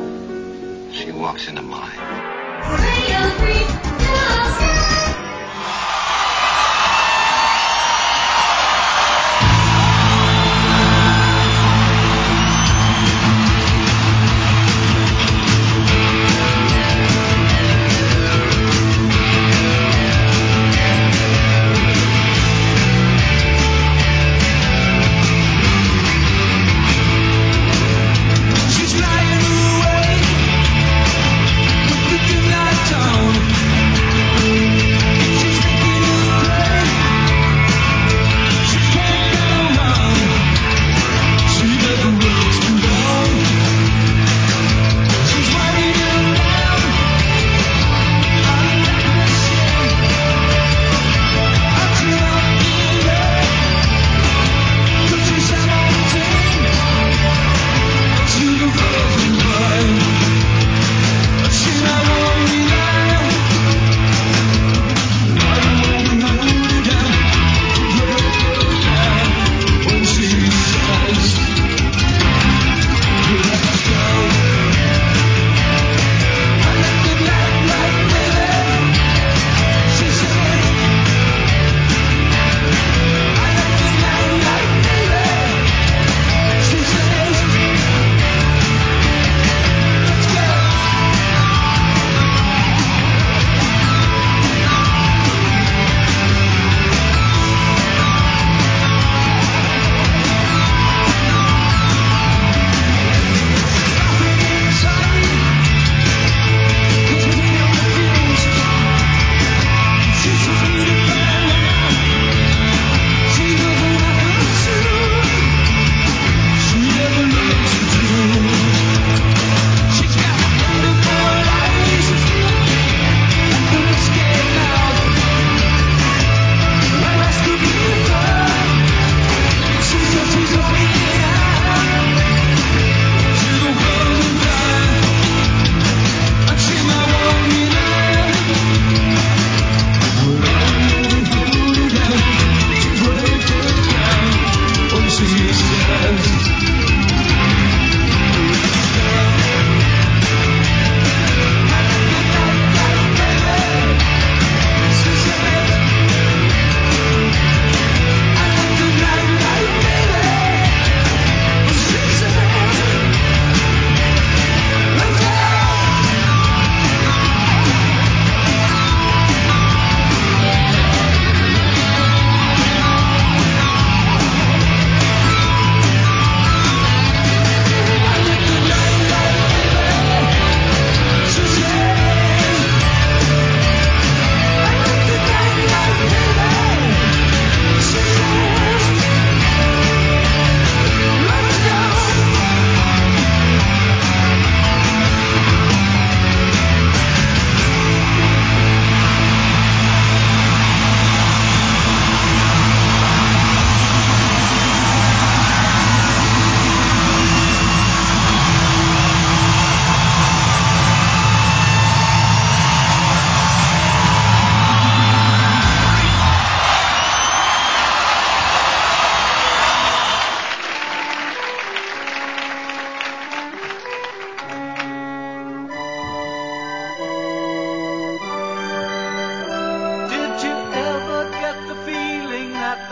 She walks into mine.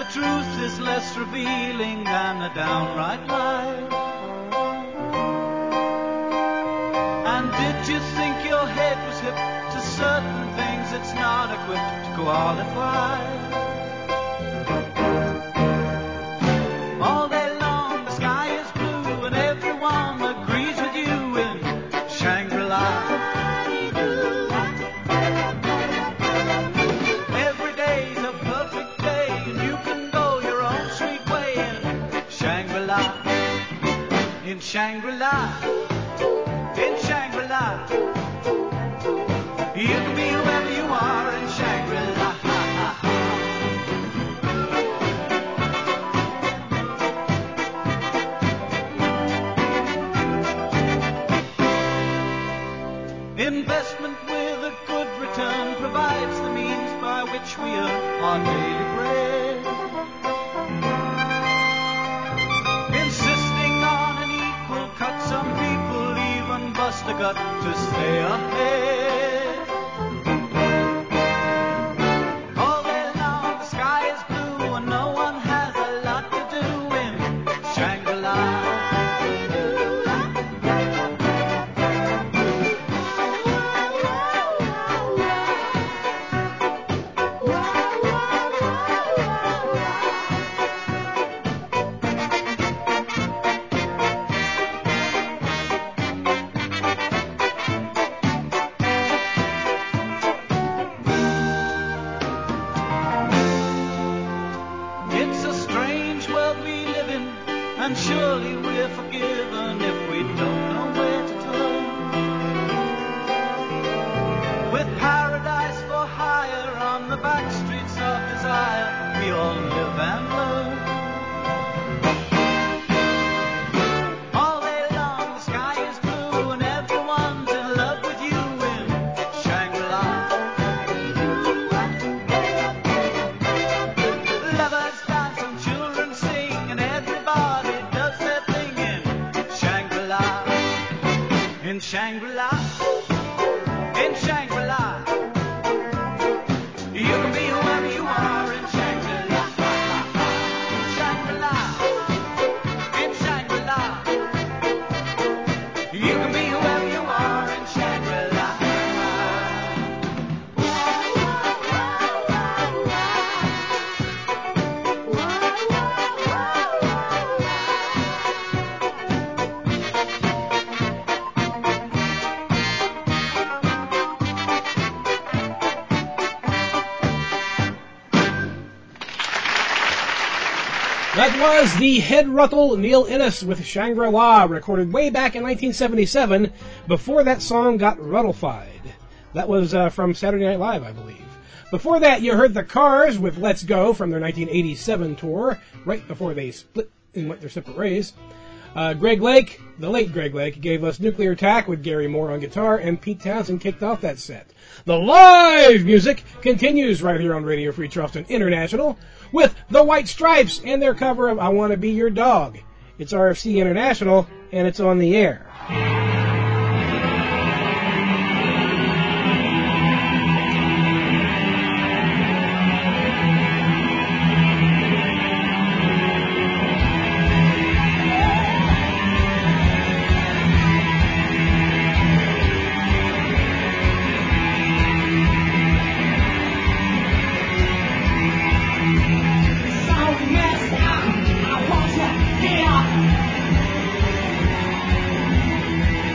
truth is less revealing than a downright lie. And did you think your head was hip to certain things it's not equipped to qualify? All day long the sky is blue and everyone agrees with you in Shangri-La. Every day's a perfect day and you can go your own sweet way in Shangri-La. In Shangri-La. In Shangri-La. You can be whoever you are in Shangri-La. Investment with a good return provides the means by which we earn our daily bread. Insisting on an equal cut, some people even bust a gut to stay ahead. All day long the sky is blue and no one has a lot to do in Shangri-La. It's a strange world we live in, and surely we're forgiven if we don't know where to turn. With paradise for hire on the back streets of desire, we all live and learn. All day long the sky is blue and everyone's in love with you in Shangri-La. Lovers dance and children sing and everybody does their thing in Shangri-La. In Shangri-La. In Shangri-La. You can be whoever you are in Shangri-La. Shangri-La. In Shangri-La. You can be whoever you are in Shangri-La. That was the Head Ruffle Neil Innes with Shangri-La, recorded way back in nineteen seventy-seven, before that song got Ruddlefied. That was uh, from Saturday Night Live, I believe. Before that, you heard the Cars with Let's Go from their nineteen eighty-seven tour, right before they split and went their separate ways. Uh, Greg Lake, the late Greg Lake, gave us Nuclear Attack with Gary Moore on guitar, and Pete Townsend kicked off that set. The live music continues right here on Radio Free Charleston International with the White Stripes and their cover of I Want to Be Your Dog. It's R F C International, and it's on the air. I want to hear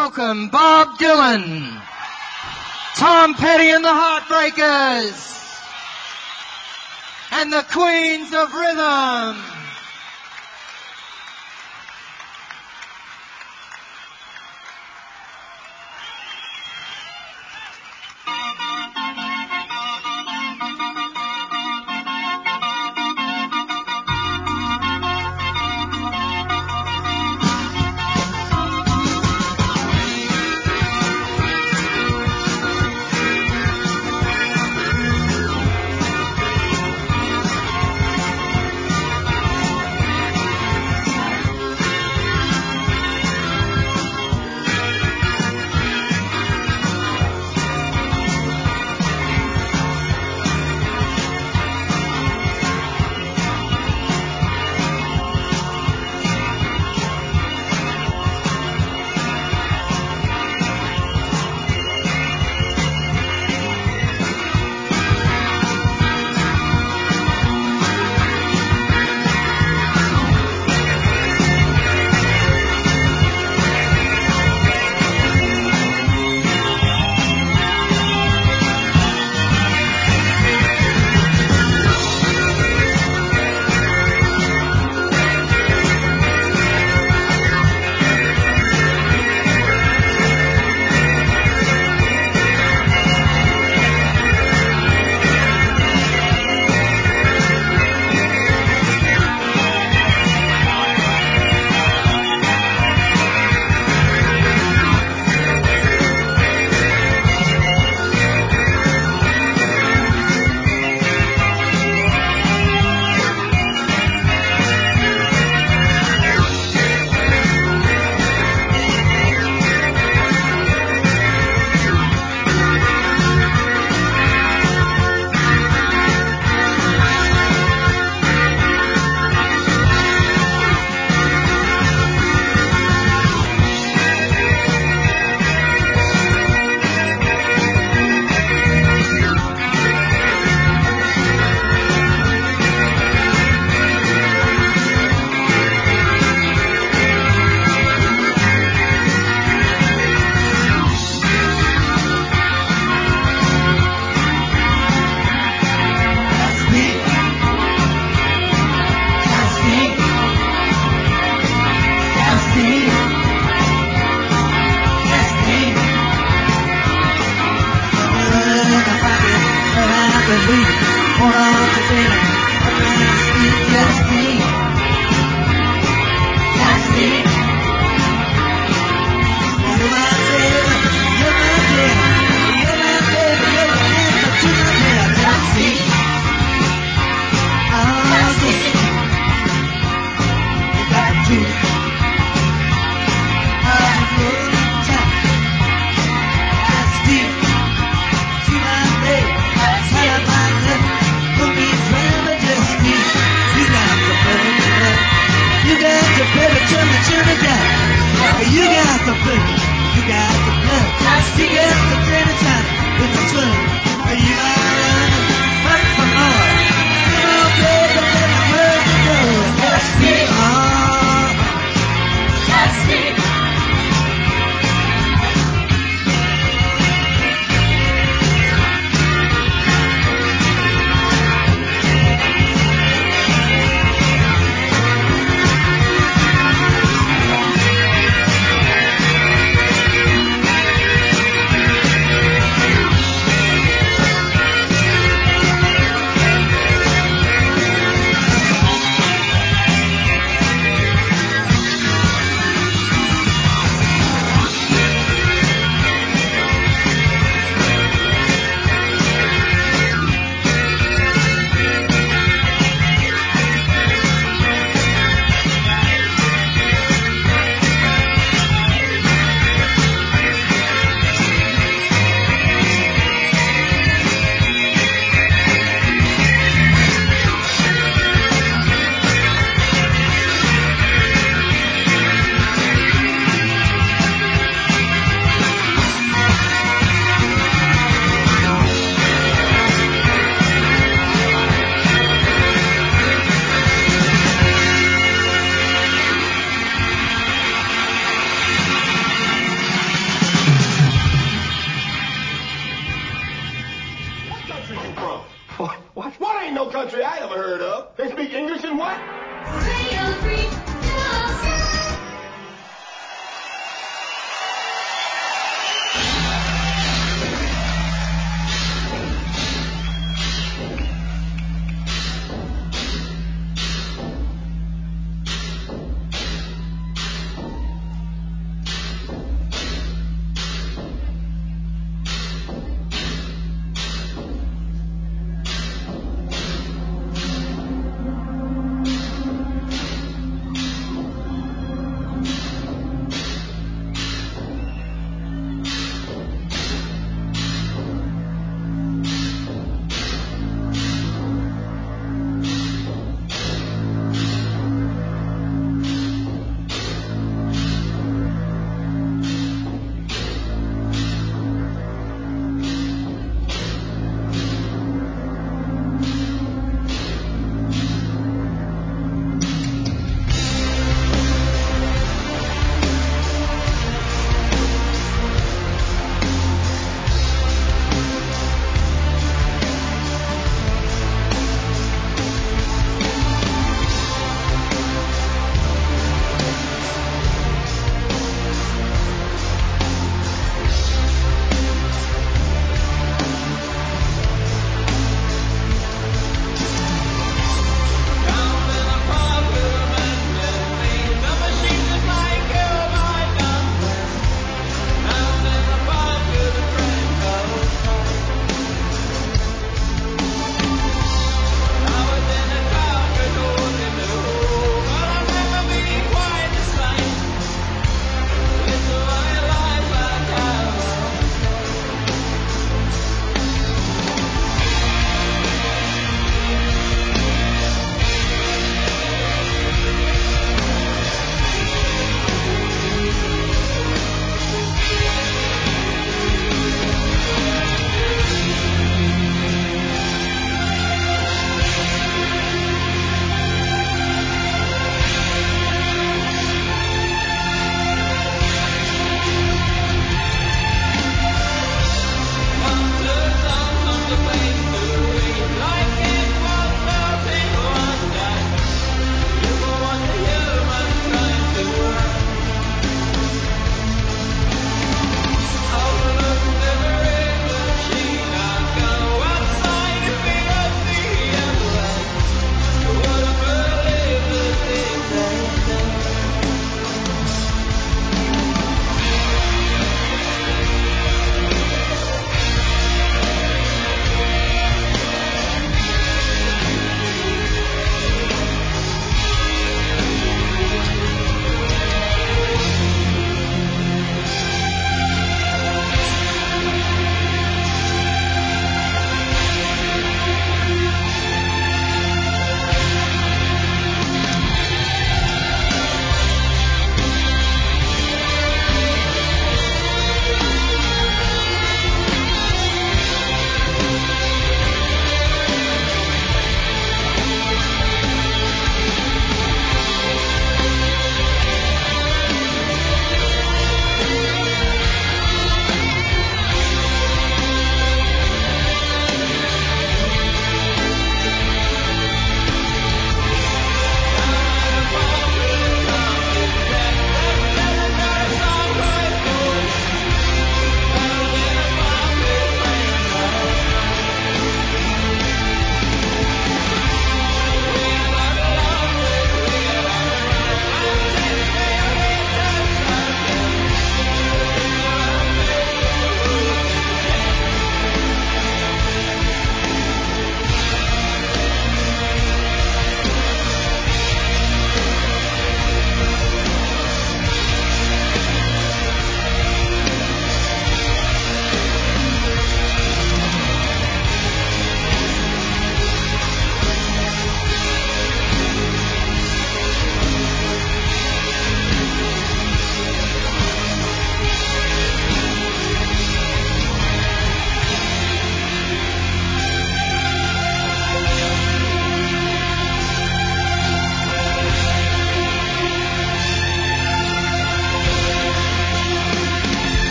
welcome Bob Dylan, Tom Petty and the Heartbreakers, and the Queens of Rhythm.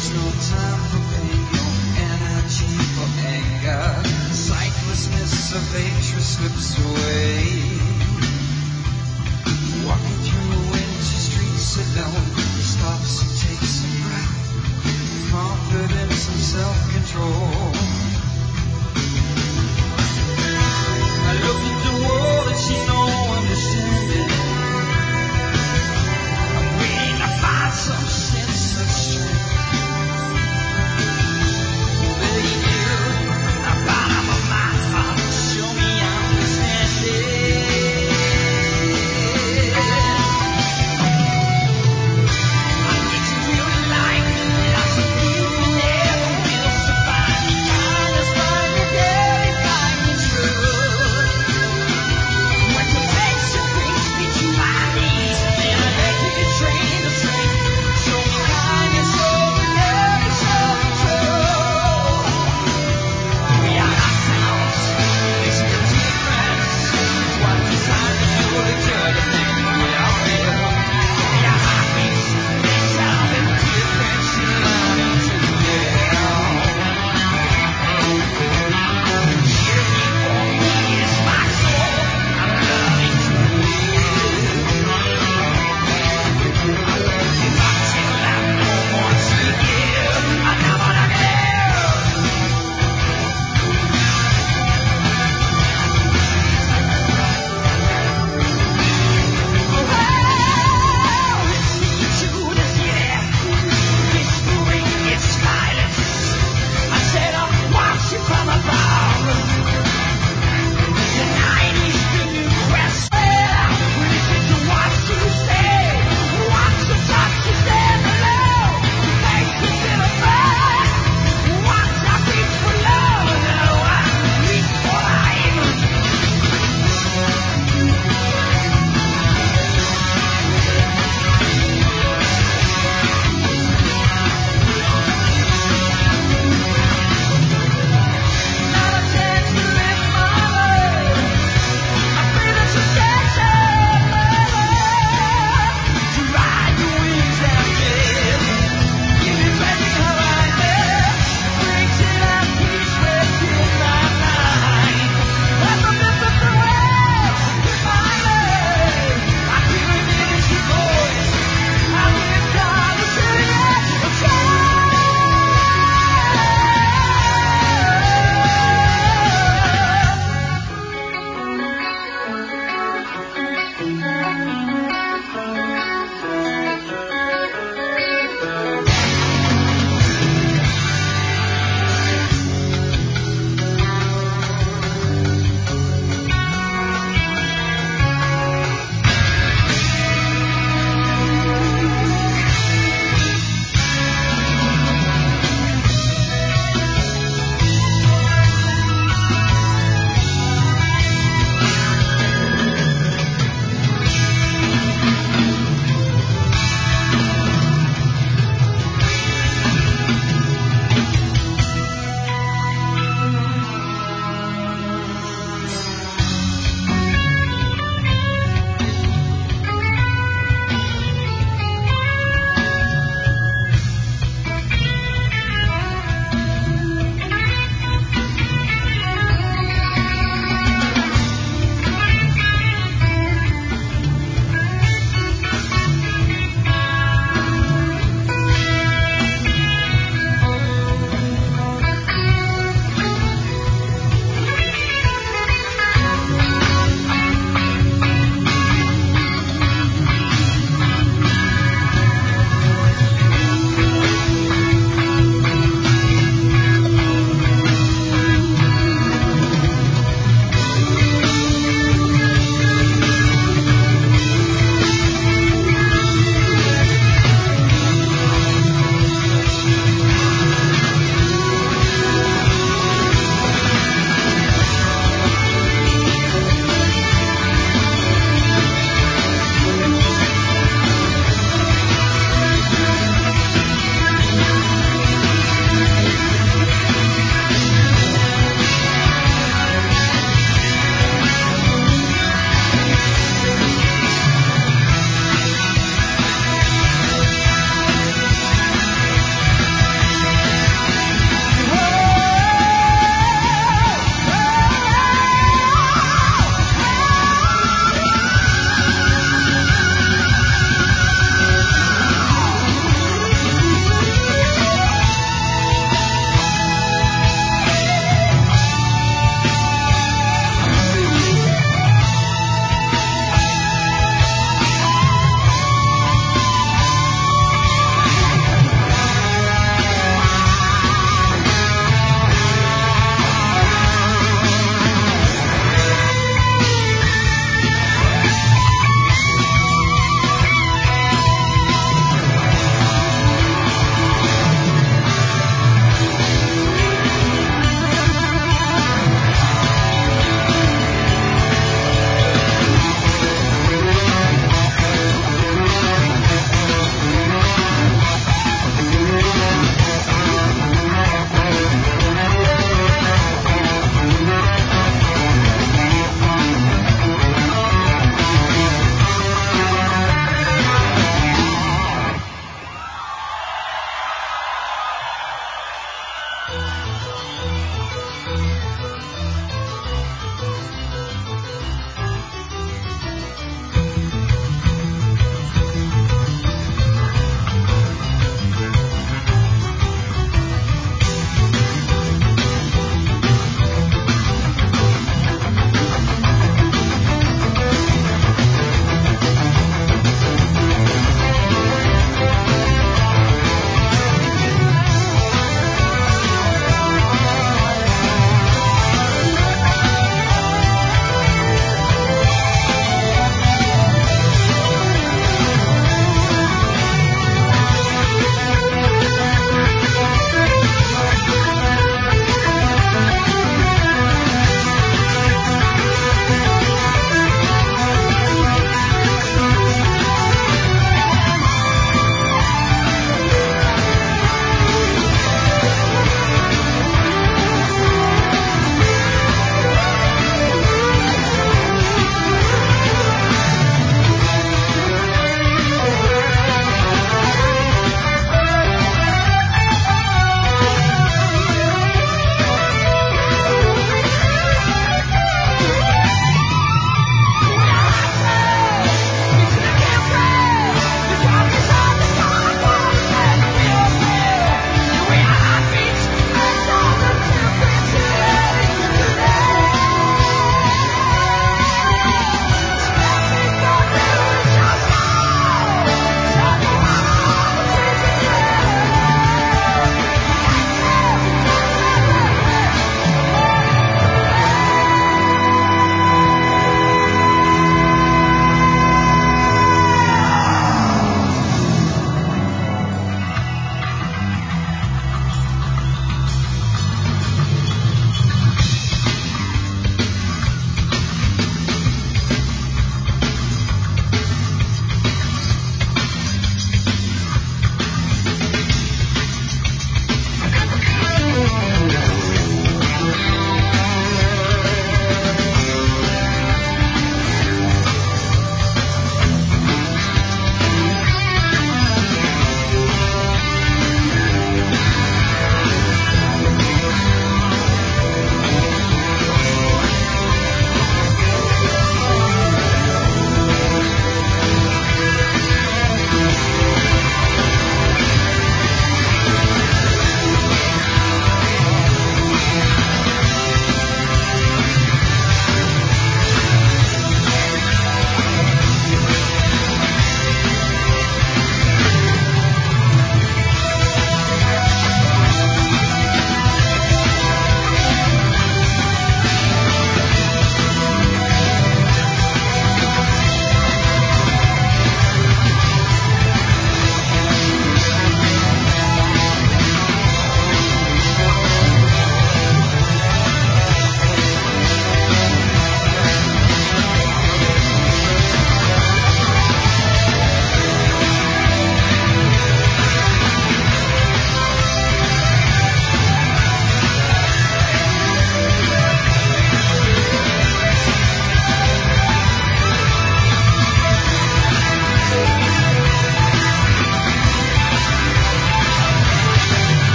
There's no time for pain, no energy for anger. Sightlessness of hatred slips away. Walking through winter streets alone, he stops and takes a breath. Confidence and self-control. I look at the world and see no understanding. I'm waiting to find some sense of strength. Will you, the bottom of my heart, show me understanding? I need to feel like lots of people never will survive. Kindness, find me very, find me true. When temptation brings me to my knees, then I let me train the strength. Show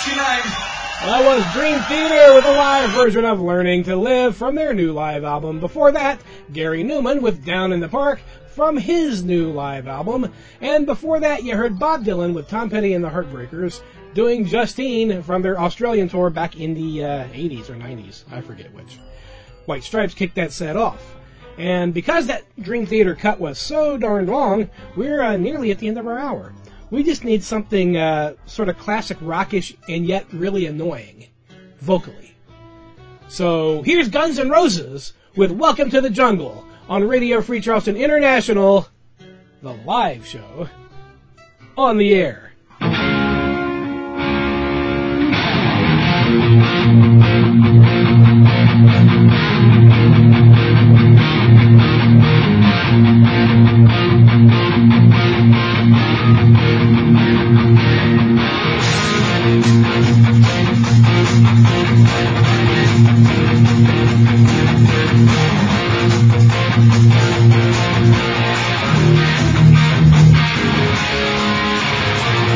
sixty-nine. That was Dream Theater with a live version of Learning to Live from their new live album. Before that, Gary Newman with Down in the Park from his new live album. And before that, you heard Bob Dylan with Tom Petty and the Heartbreakers doing Justine from their Australian tour back in the uh, eighties or nineties. I forget which. White Stripes kicked that set off. And because that Dream Theater cut was so darn long, we're uh, nearly at the end of our hour. We just need something uh, sort of classic rockish and yet really annoying, vocally. So here's Guns N' Roses with Welcome to the Jungle on Radio Free Charleston International, the live show on the air. Thank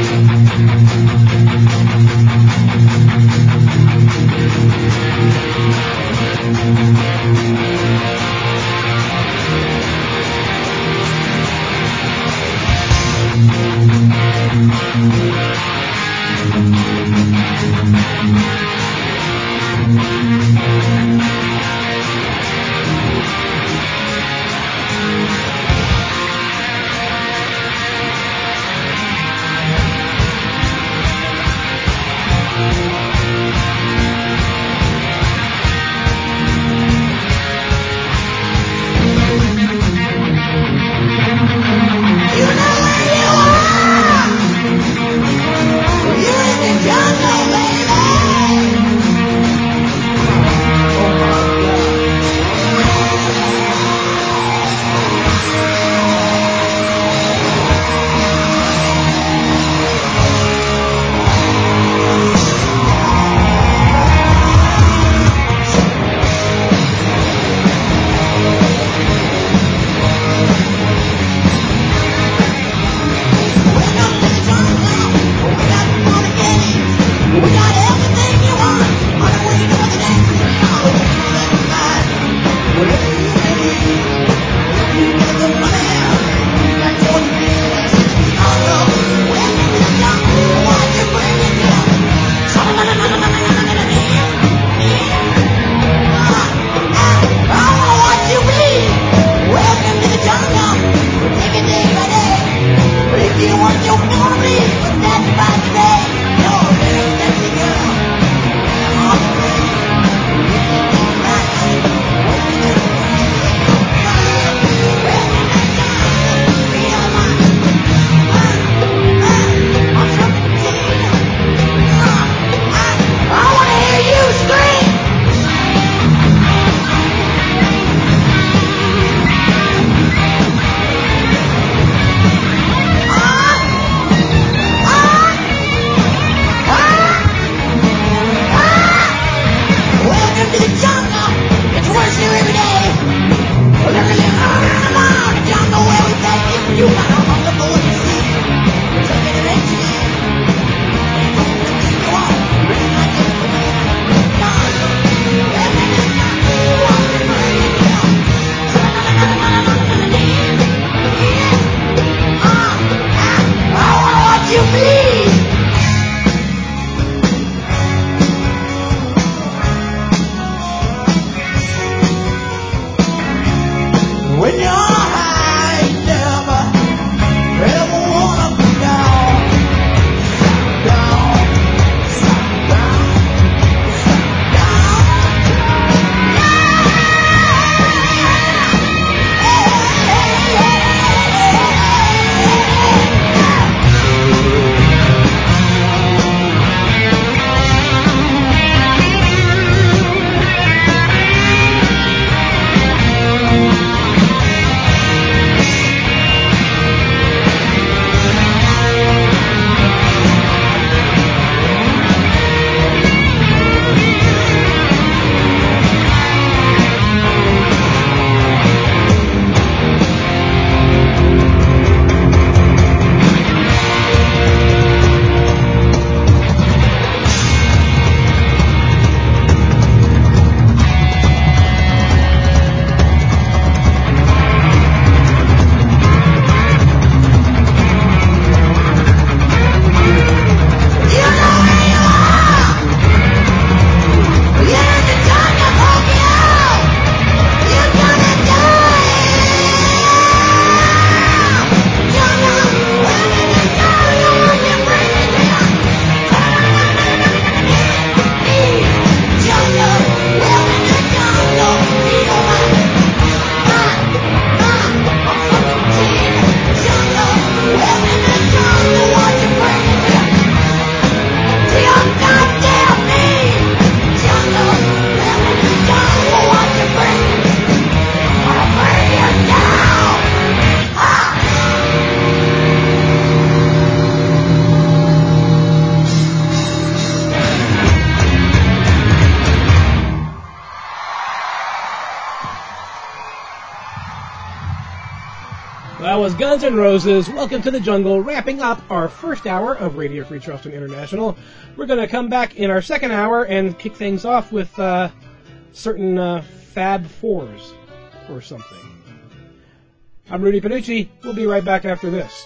That was Guns N' Roses, Welcome to the Jungle, wrapping up our first hour of Radio Free Charleston International. We're going to come back in our second hour and kick things off with uh, certain uh, Fab Fours or something. I'm Rudy Panucci. We'll be right back after this.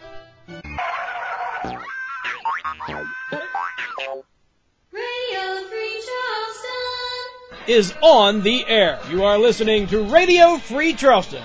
Radio Free Charleston Is on the air. You are listening to Radio Free Charleston.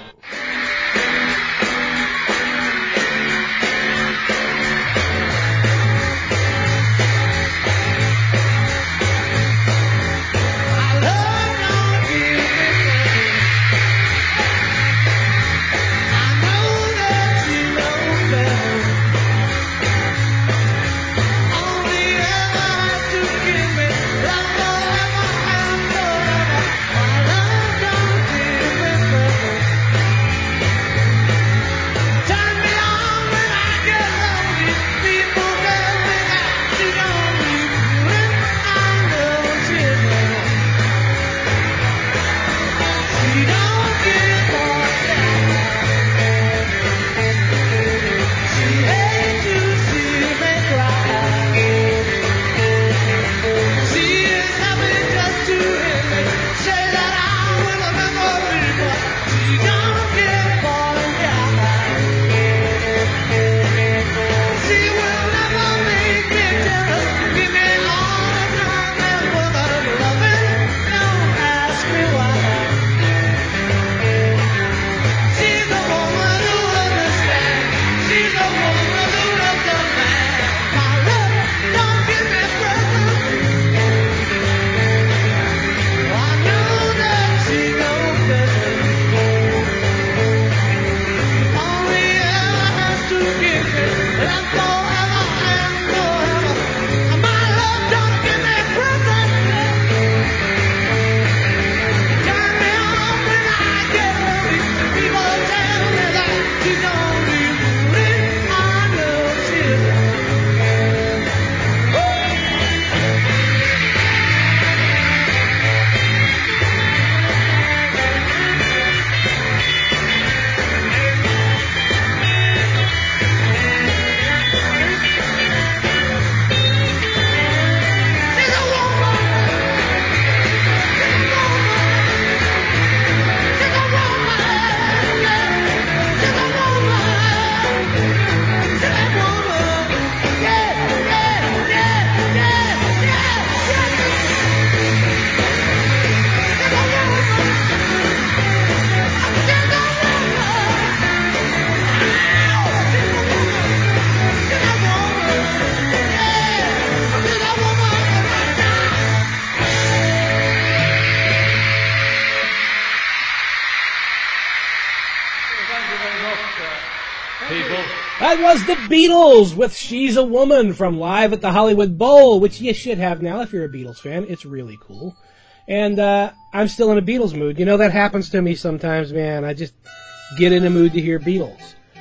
That was the Beatles with She's a Woman from Live at the Hollywood Bowl, which you should have now if you're a Beatles fan. It's really cool. And uh, I'm still in a Beatles mood. You know, that happens to me sometimes, man. I just get in a mood to hear Beatles.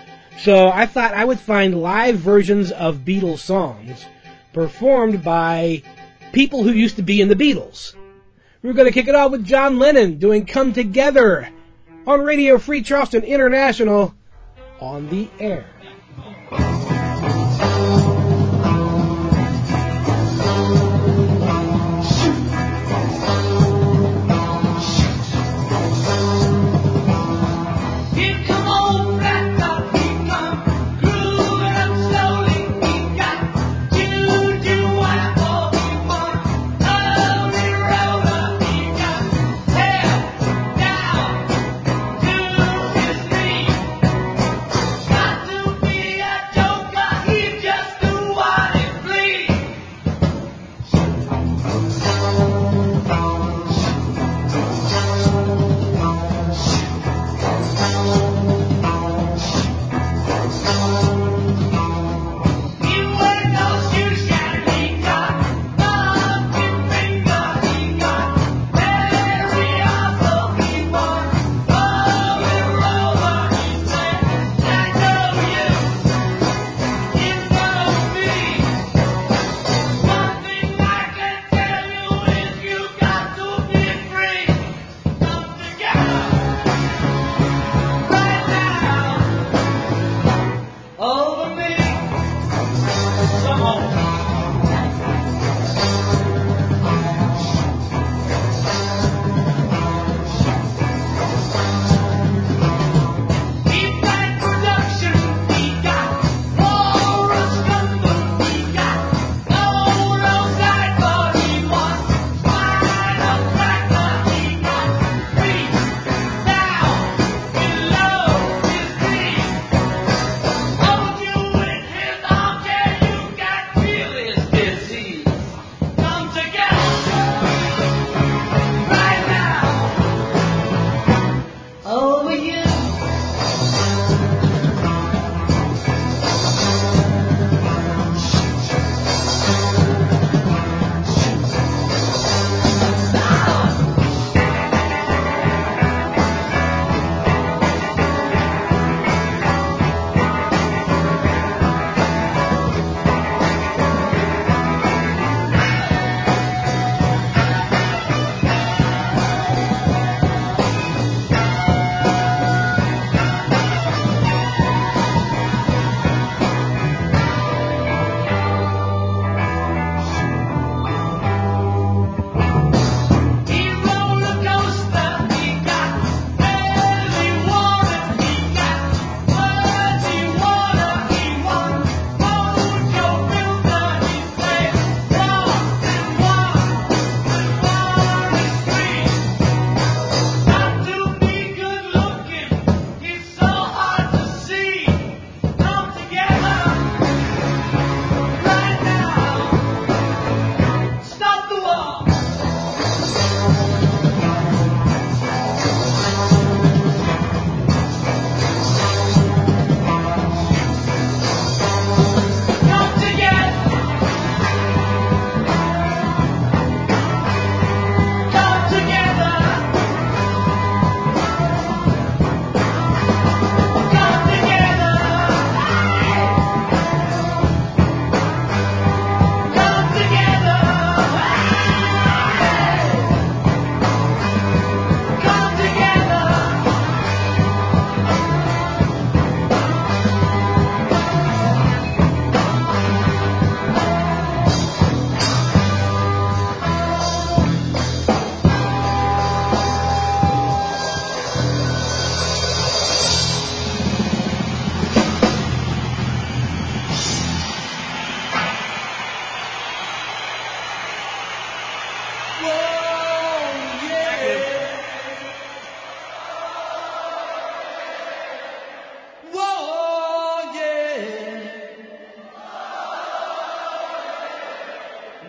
So I thought I would find live versions of Beatles songs performed by people who used to be in the Beatles. We're going to kick it off with John Lennon doing Come Together on Radio Free Charleston International on the air. Got to be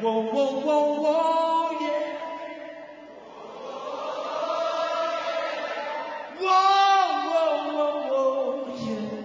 Whoa, whoa, whoa, whoa, yeah. Whoa, whoa, whoa, whoa, yeah.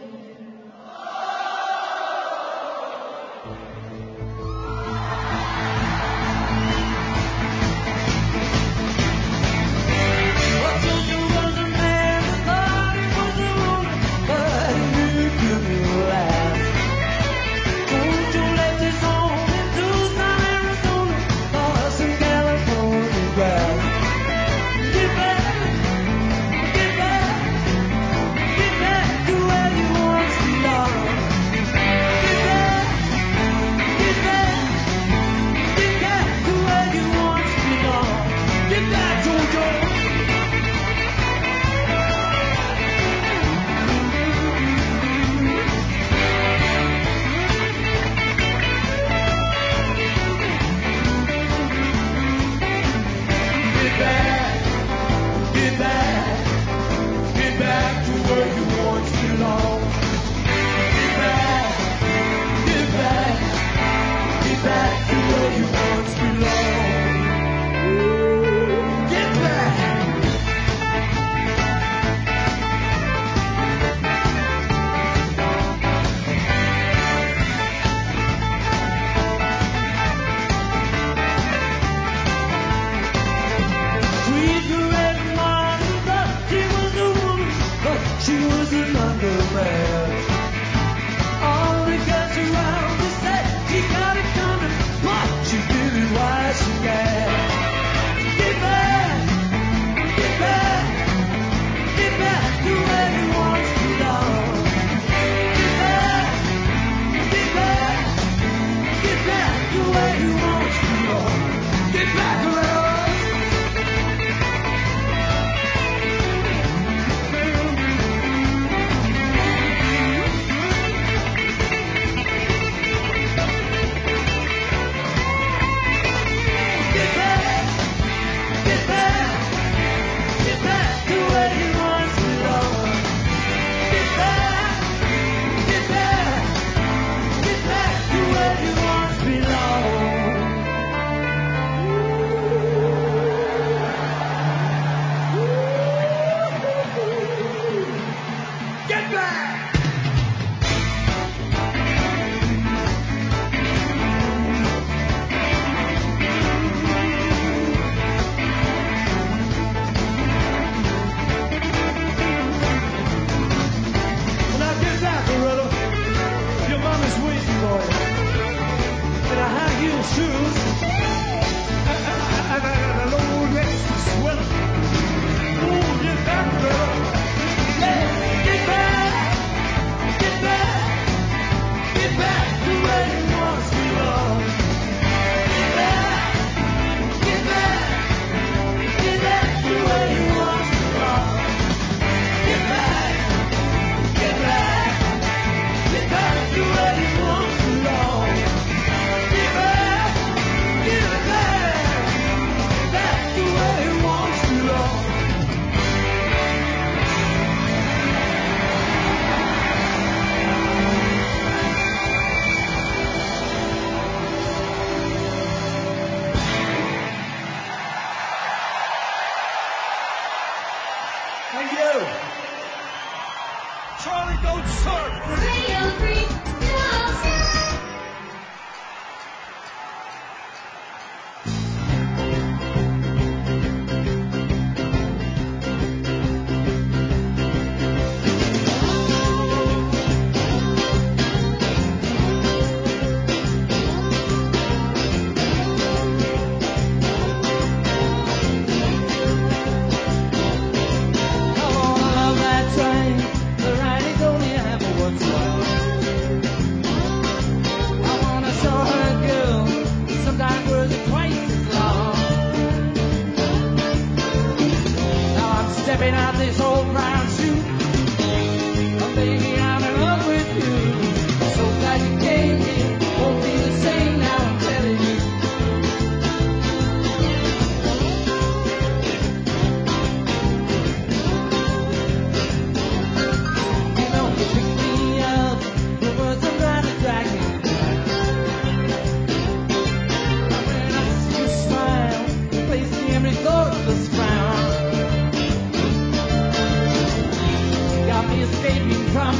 I told you was a man, I thought he was a woman, but you could laugh. Won't you let this home in Tucson, Arizona, or some California grass? Get back, get back, get back to where you once belonged. Get back, get back, get back to where you once belonged. Get back, Jojo. Get back, get back, get back to where you once belonged. Get back, get back, get back to where you once belonged. Get back. Sweet red Monica, she was a woman, but she was an underman. All the guys around her said she got it coming, but she did it while she can. Get back, get back, get back to where you once belonged. Get back, get back, get back to where you once belonged. Get back, girl. Get back, get back, get back to where you once belonged. Get back, get back, get back to where you once belonged. Get back. Now get back, Gorilla. Your mama's waiting for you. In a high heel shoes. And, and, and, and a low next sweater. Ooh, get back, Gorilla. Yeah, get back. Get back. Get back to where you once belonged. Get back. Get back. Get back to where you once belonged. Get back. Get back, get back to where you once belonged. Get back, get back, back to where you once belonged. Thank you. Charlie, don't surf. Radio Free Charleston. Come on, I love that train. The ride is only half of what's left.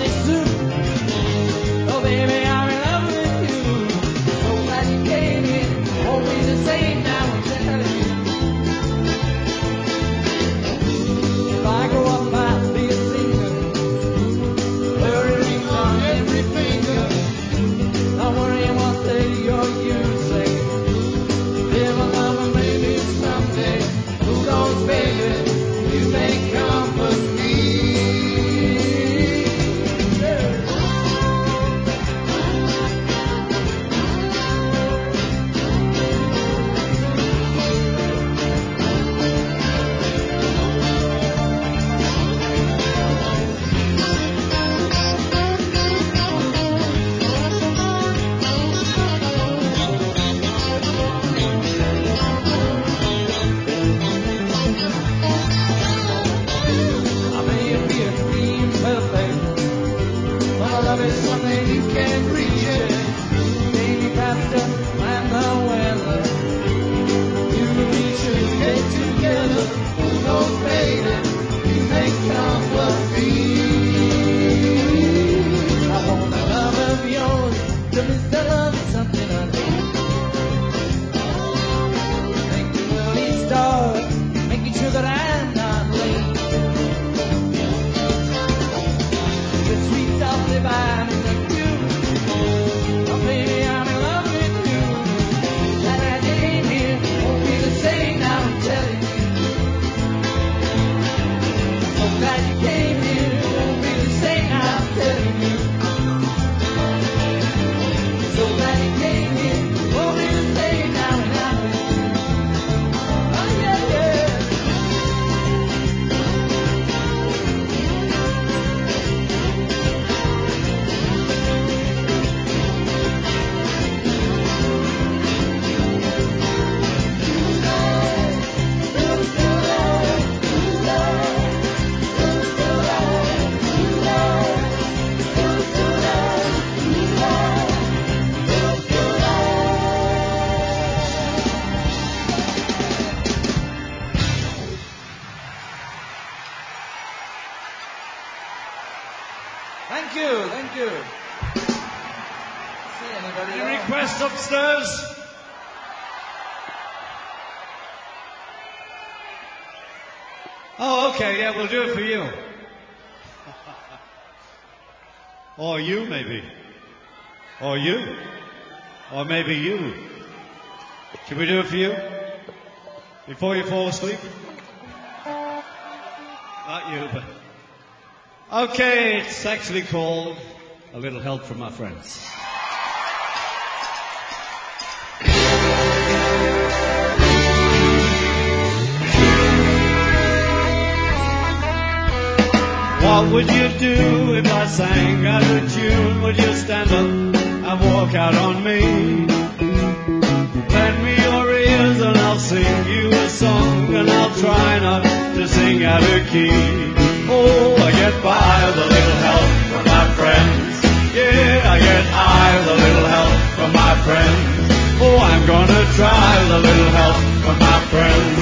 Thank you, thank you. See anybody Any else? requests upstairs? Oh, okay, yeah, we'll do it for you. Or you, maybe. Or you. Or maybe you. Should we do it for you? Before you fall asleep? Not you, but... Okay, it's actually called A Little Help from My Friends. What would you do if I sang out of tune? Would you stand up and walk out on me? Lend me your ears and I'll sing you a song, and I'll try not to sing out of key. Oh, I get by with a little help from my friends. Yeah, I get high with a little help from my friends. Oh, I'm gonna try with a little help from my friends.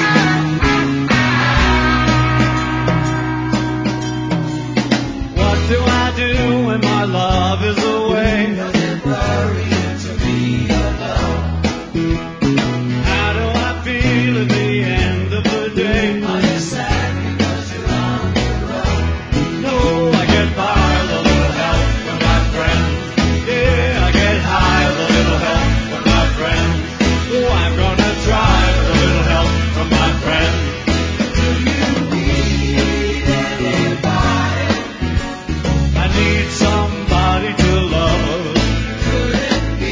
What do I do when my love is away? Does it worry you to be alone? How do I feel at the end of the day? Are you sad because you're on the road? No, I get by with a little help from my friends. Yeah, I get high with a little help from my friends. Oh, I'm gonna try with a little help from my friends. Do you need anybody? I need somebody to love. Could it be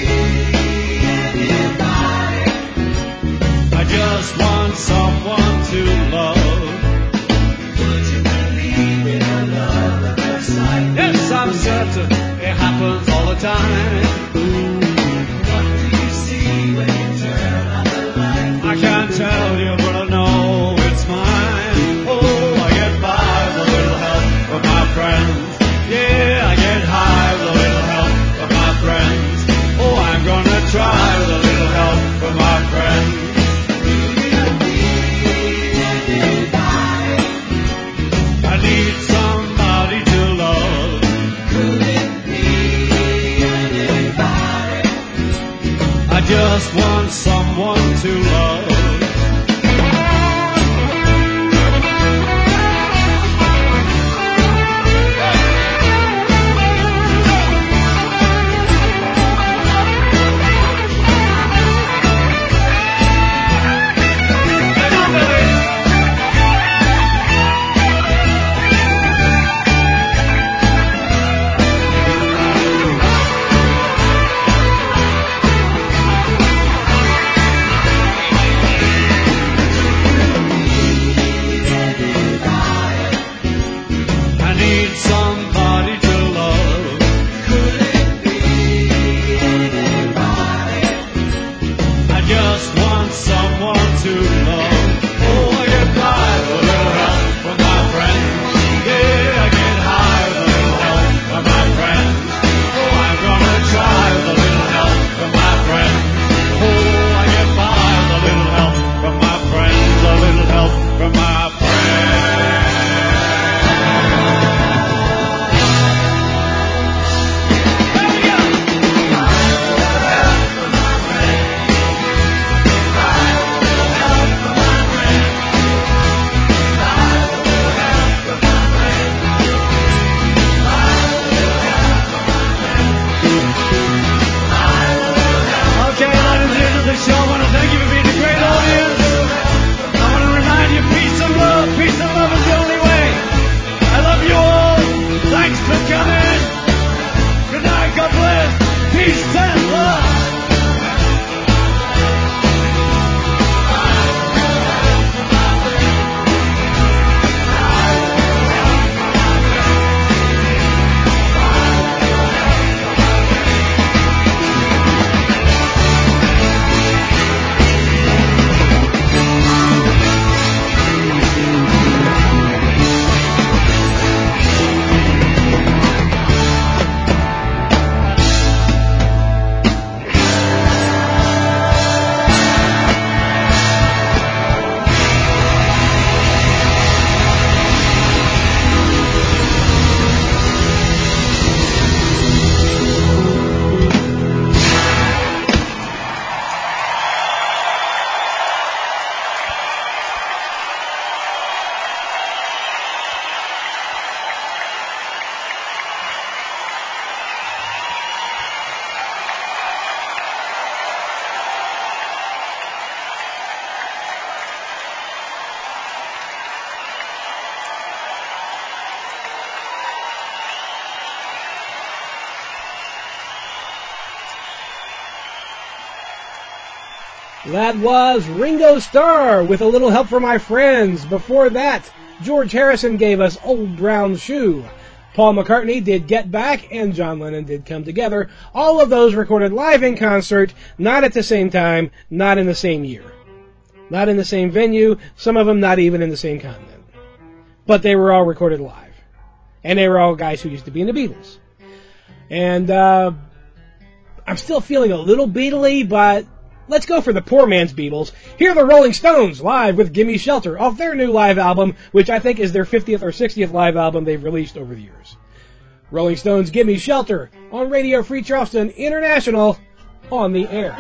anybody? I just want someone to love. Would you believe in a love at first sight? Yes, I'm certain it happens all the time. What do you see when you turn on the light? I can't tell you, but I know it's mine. Oh, I get by with a little help from my friends. Yeah, I get high with a little help from my friends. Oh, I'm gonna try with a little help from my friends. I need somebody to love. Could just want someone to love. That was Ringo Starr with A Little Help from My Friends. Before that, George Harrison gave us Old Brown Shoe. Paul McCartney did Get Back, and John Lennon did Come Together. All of those recorded live in concert, not at the same time, not in the same year. Not in the same venue, some of them not even in the same continent. But they were all recorded live. And they were all guys who used to be in the Beatles. And uh, I'm still feeling a little Beatle-y, but let's go for the poor man's Beatles. Here are the Rolling Stones live with Gimme Shelter off their new live album, which I think is their fiftieth or sixtieth live album they've released over the years. Rolling Stones' Gimme Shelter on Radio Free Charleston International on the air.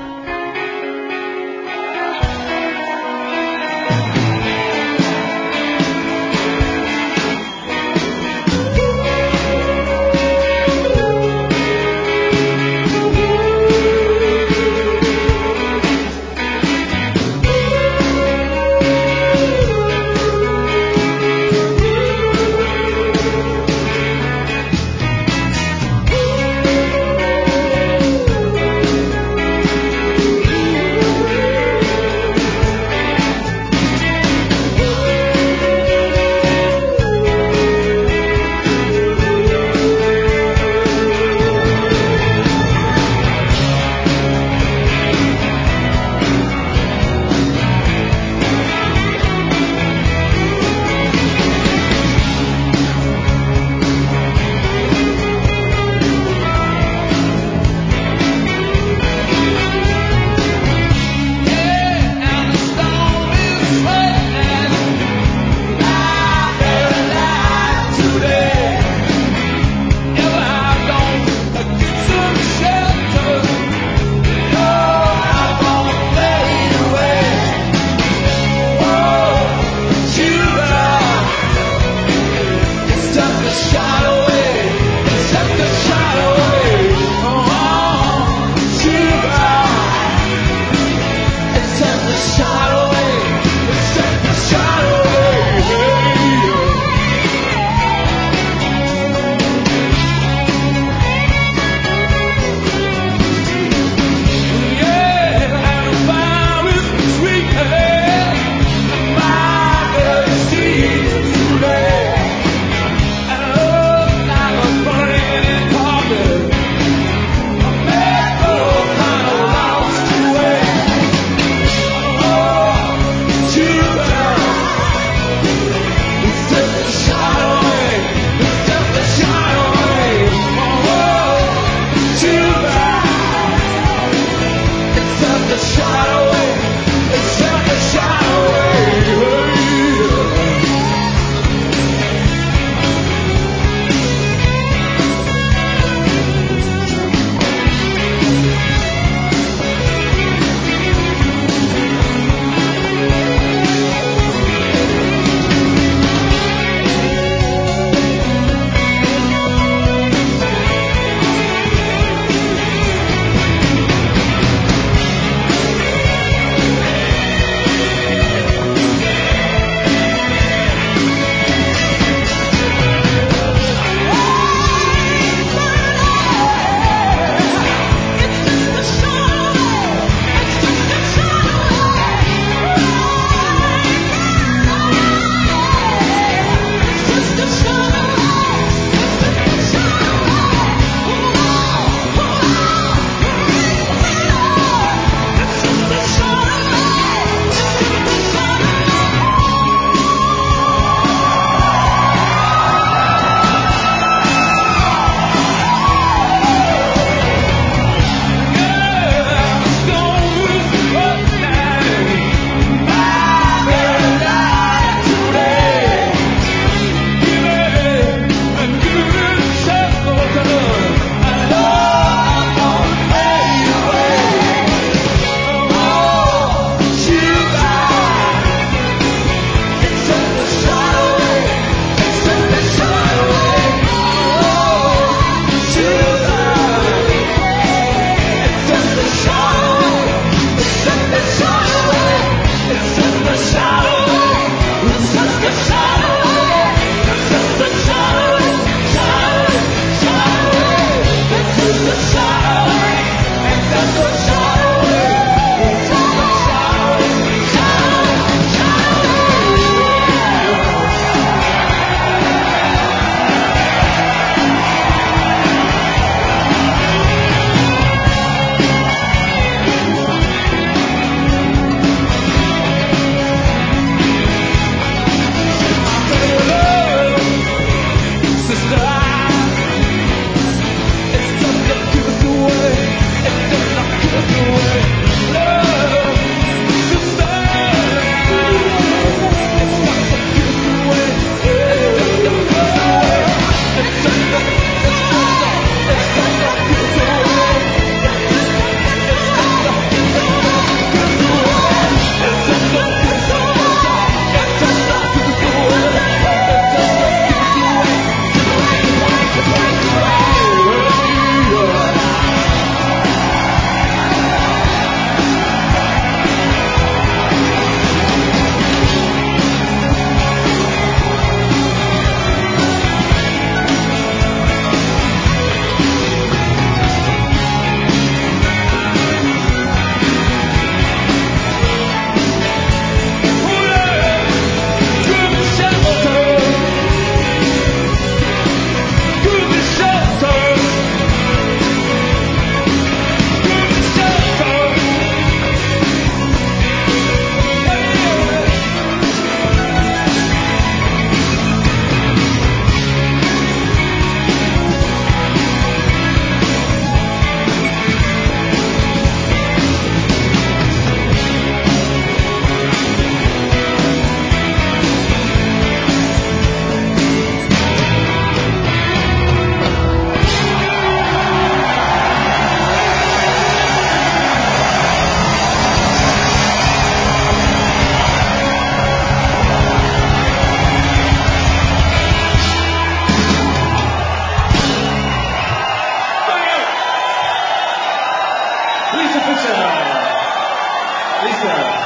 Gracias.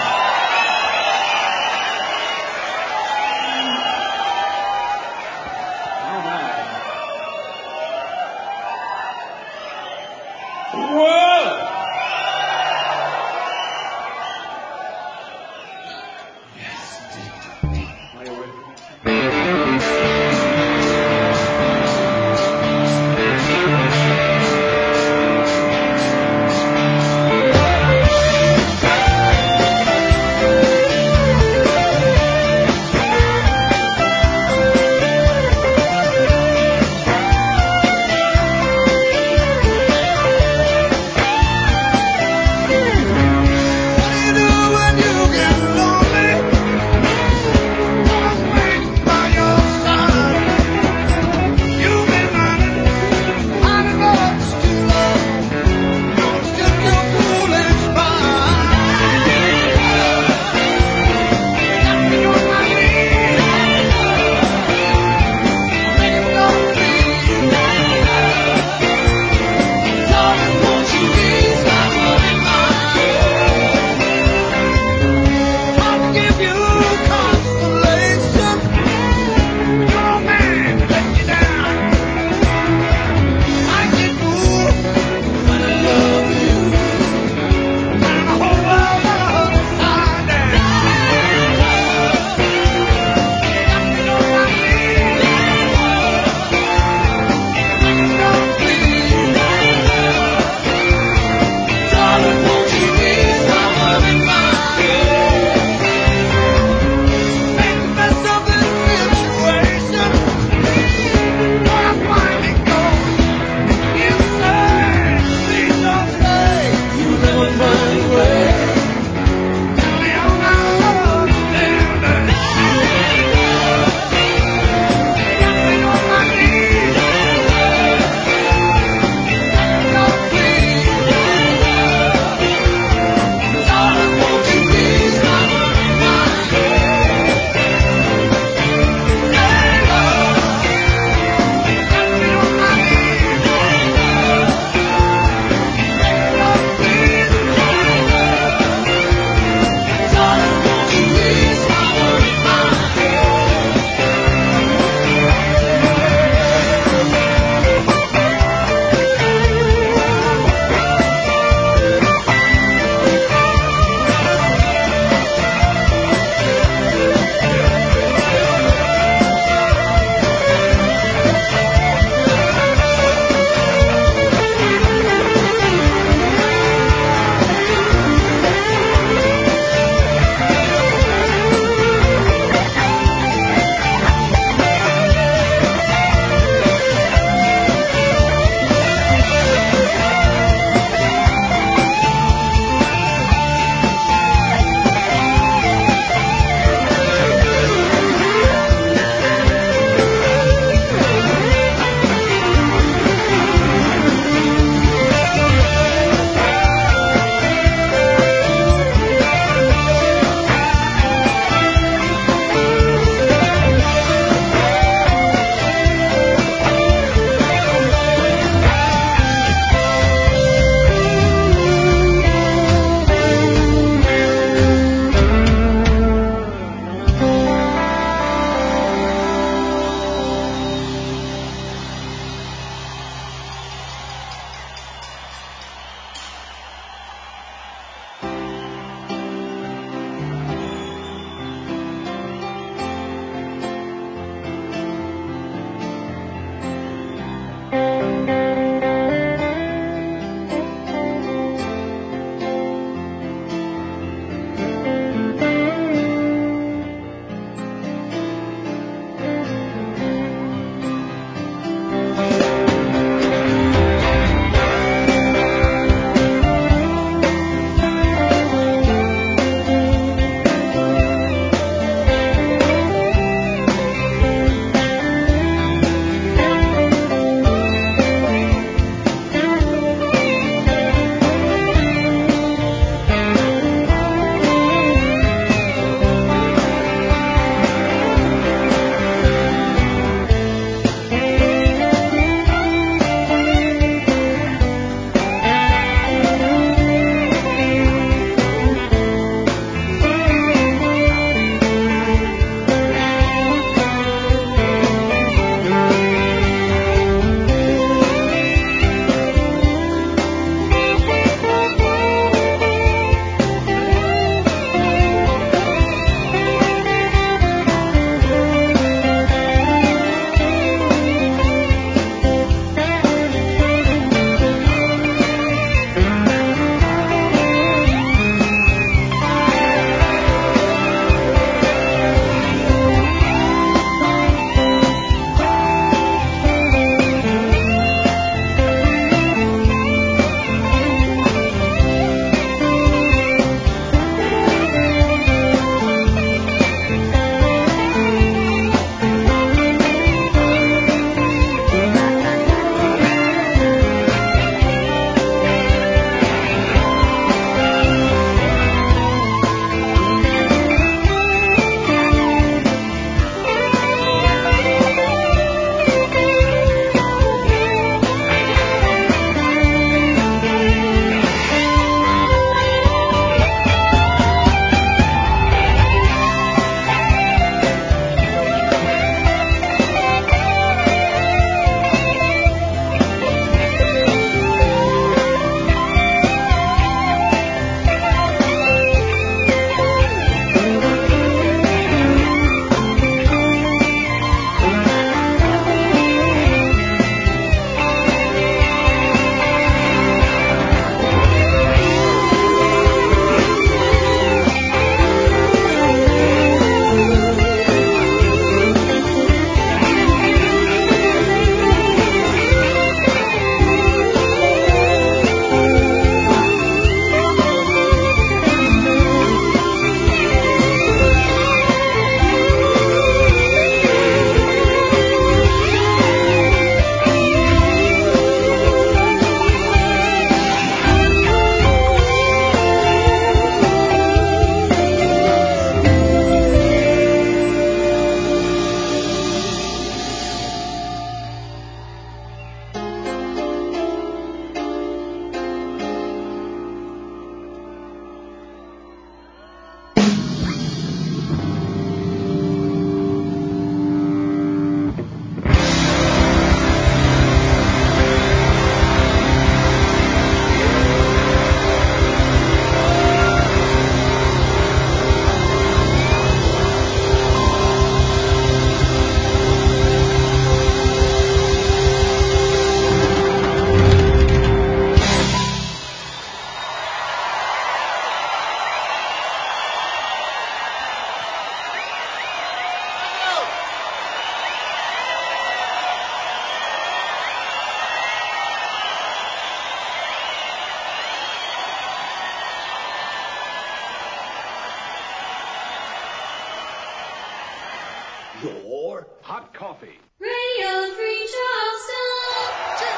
your hot coffee. Radio Free Charleston.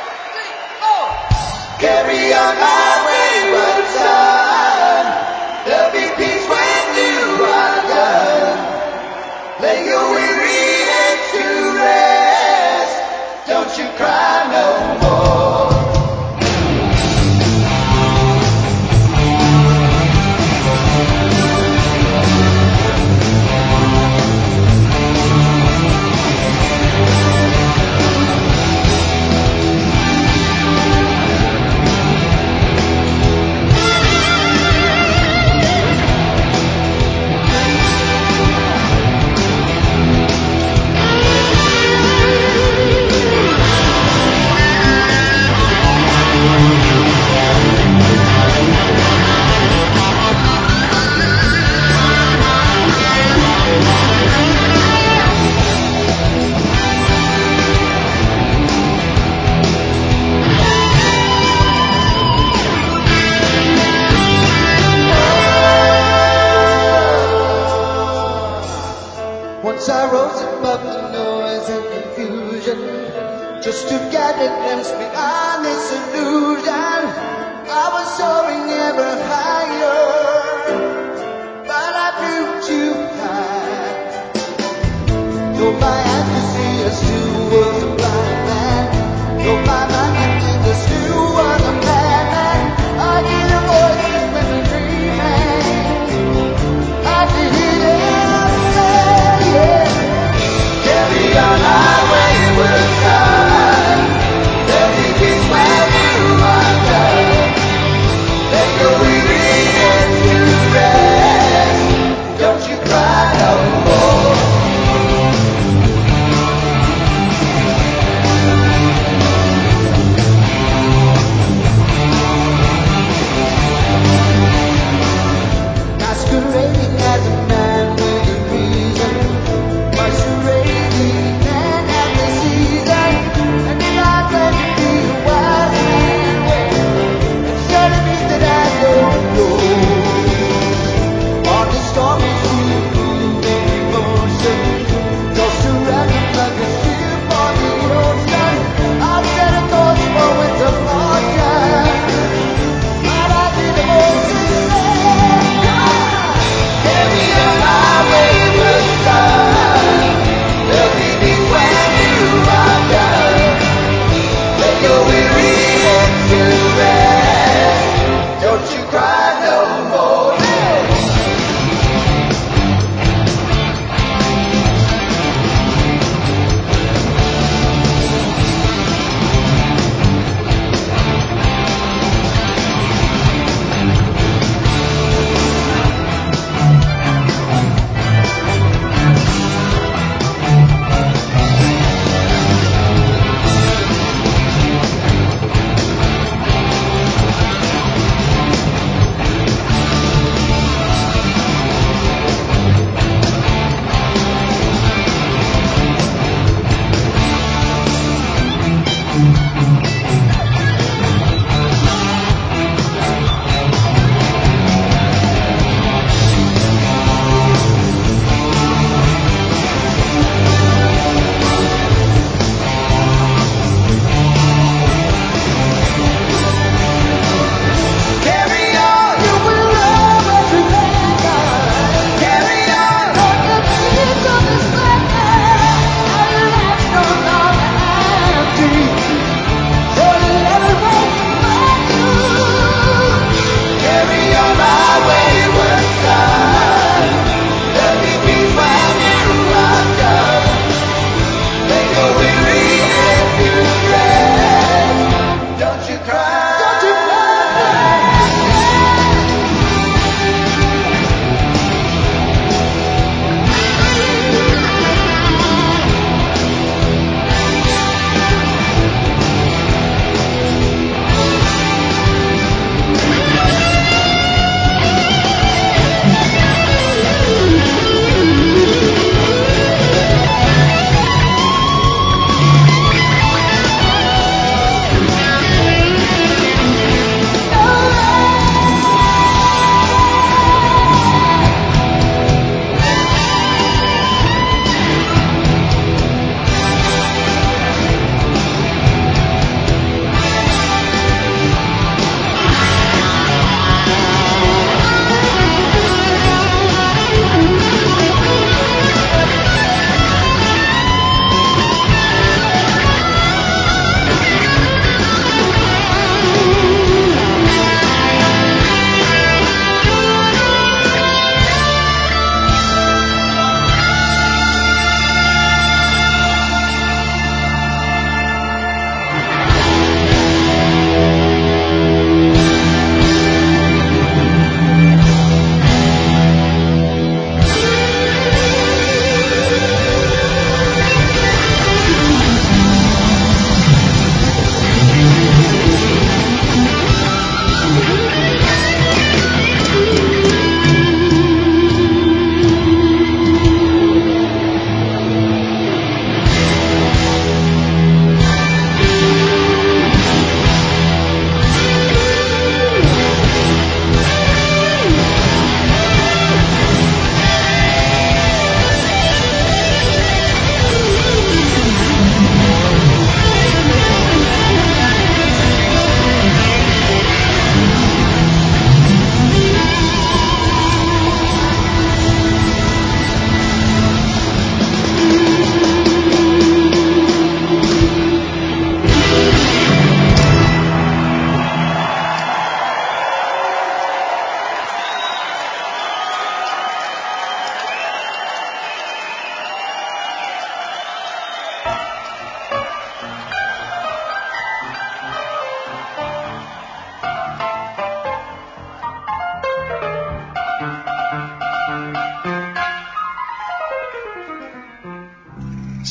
Carry on my wayward son. There'll be peace when you are done. Lay your weary head to rest. Don't you cry no more.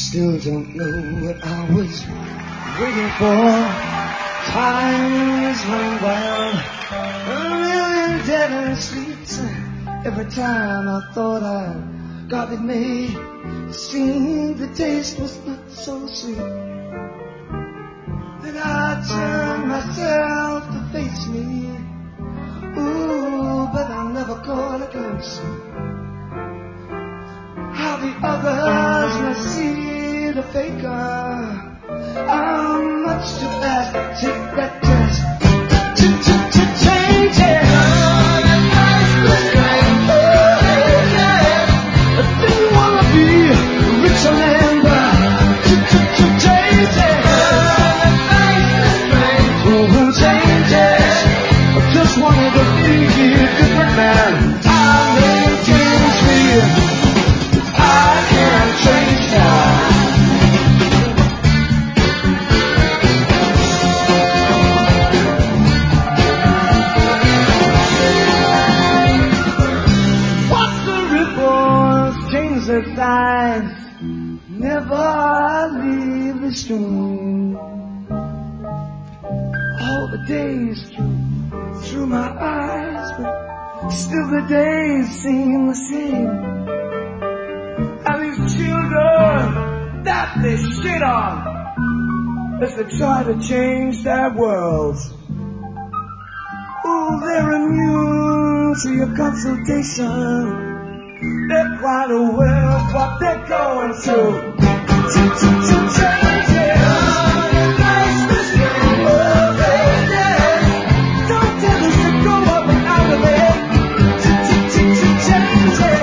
still don't know what I was waiting for. Time is running wild, a million dead end streets. Every time I thought I got it made, it seemed the taste was not so sweet. Then I turned myself to face me, ooh, but I never caught a glimpse how the others must see the faker. I'm much too fast to take that test. To, to, to change it. I didn't wanna be rich or land, but to, to, to change it. Oh, change it. I just wanted to be a different man. Time may change me. I can't change now. The signs never leave the stream. All the days through, through my eyes, but still the days seem the same. And these children that they shit on as they try to change their worlds. Ooh, they're immune to your consultation. They're quite aware of what they're going through. To, to, to change it. Oh, baby, don't tell us to go up and out of it. To, to, to, to change it.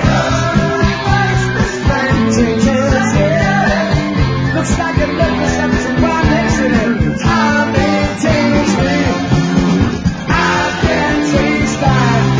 Change it. Looks like it left us up to one accident. Time may change me. I can't change that.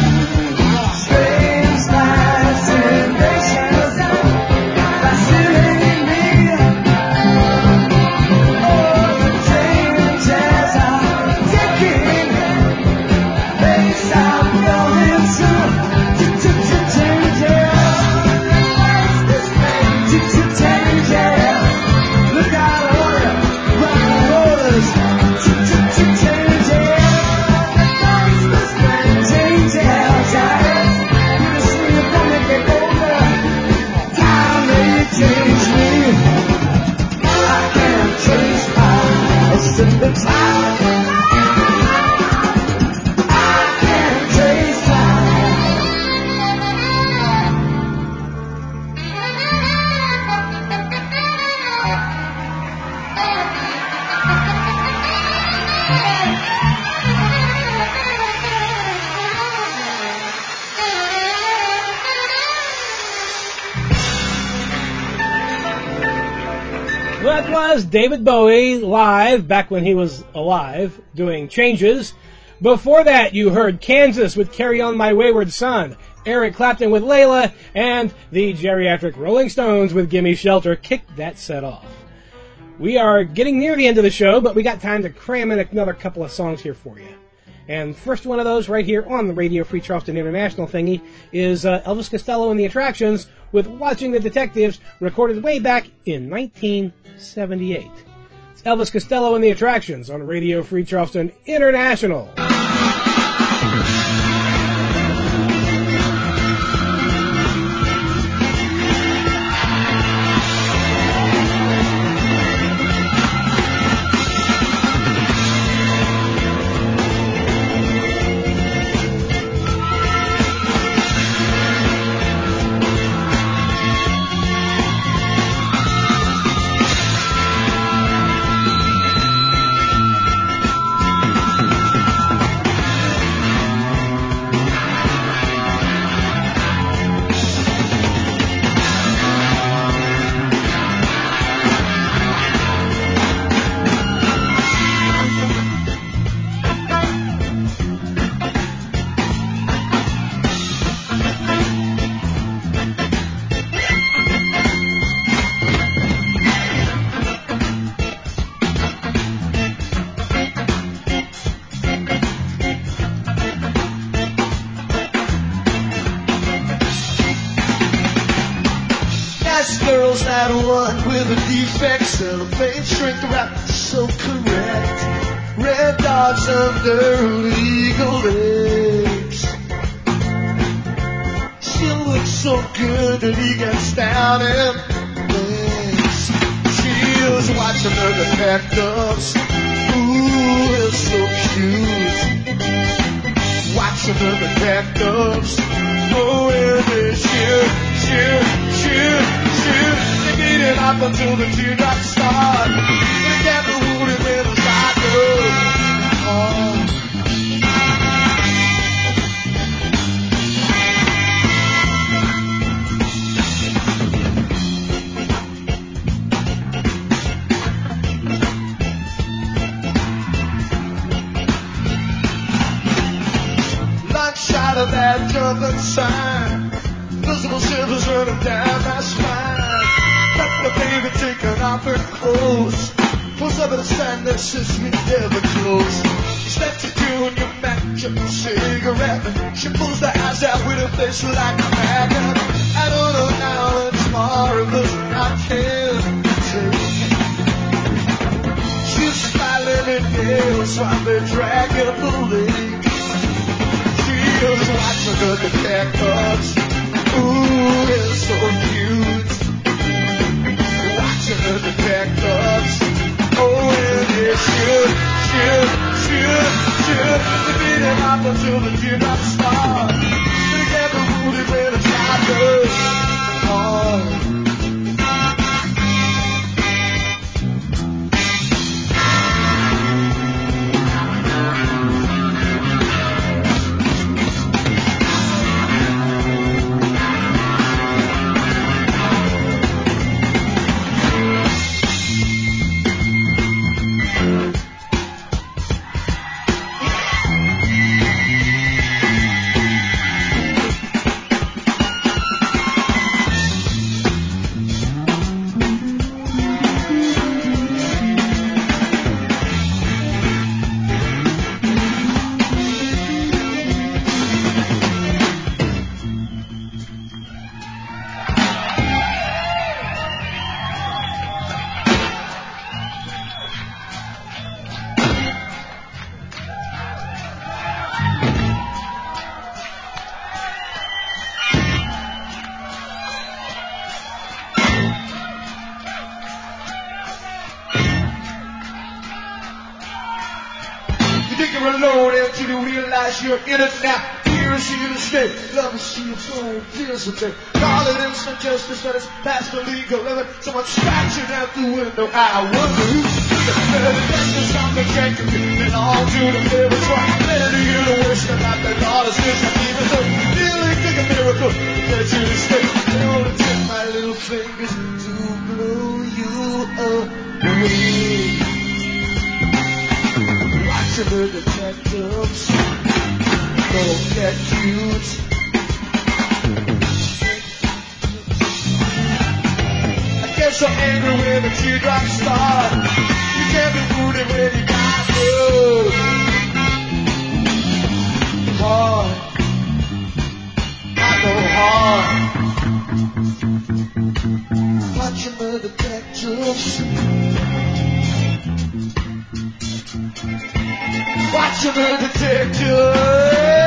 That was David Bowie live, back when he was alive, doing Changes. Before that, you heard Kansas with Carry On My Wayward Son, Eric Clapton with Layla, and the geriatric Rolling Stones with Gimme Shelter kicked that set off. We are getting near the end of the show, but we got time to cram in another couple of songs here for you. And first one of those right here on the Radio Free Charleston International thingy is uh, Elvis Costello and the Attractions with Watching the Detectives, recorded way back in nineteen seventy-eight. It's Elvis Costello and the Attractions on Radio Free Charleston International. was that one with the defects, cellophane shrink wrap, so correct. Red dots under legal legs. Still looks so good that he gets down and legs. She was watching her detectives. Ooh, it's so cute. Watching her detectives. Oh, and they shoot, shoot, shoot, shoot. They beat it up until the teardrops start. They get the wood and then the side goes. Oh. Of that jumping sign, visible shivers running down my spine. Let the baby taking off her clothes, pulls up at a sign that says we never close. She steps to you and you match up a cigarette. She pulls the eyes out with her face like a magnet. I don't know how it's marvelous, I can't take. She's smiling at nails while they drag up the lake. Just watching the detectives. Ooh, it's so cute. Watching the detectives. Oh, and they shoot, shoot, shoot, shoot. They beat him up until the teardrops start. They get the wounded when it's not good. Oh. You're in it now. Here is here to stay. Love is here to participate. Call it instant justice, but it's past the legal limit. Someone scratching out the window. I wonder who the detectives on the check and all to the favorite one. Better to hear the worst about the daughters. This I even though really think a miracle to get you to stay. I want to take my little fingers to blow you away. Watching the detectives. Don't get cute. I get so angry when the teardrops start. You can't be rooted when you got good. Hard. I go hard. Watching the detectives. Watching the detectives.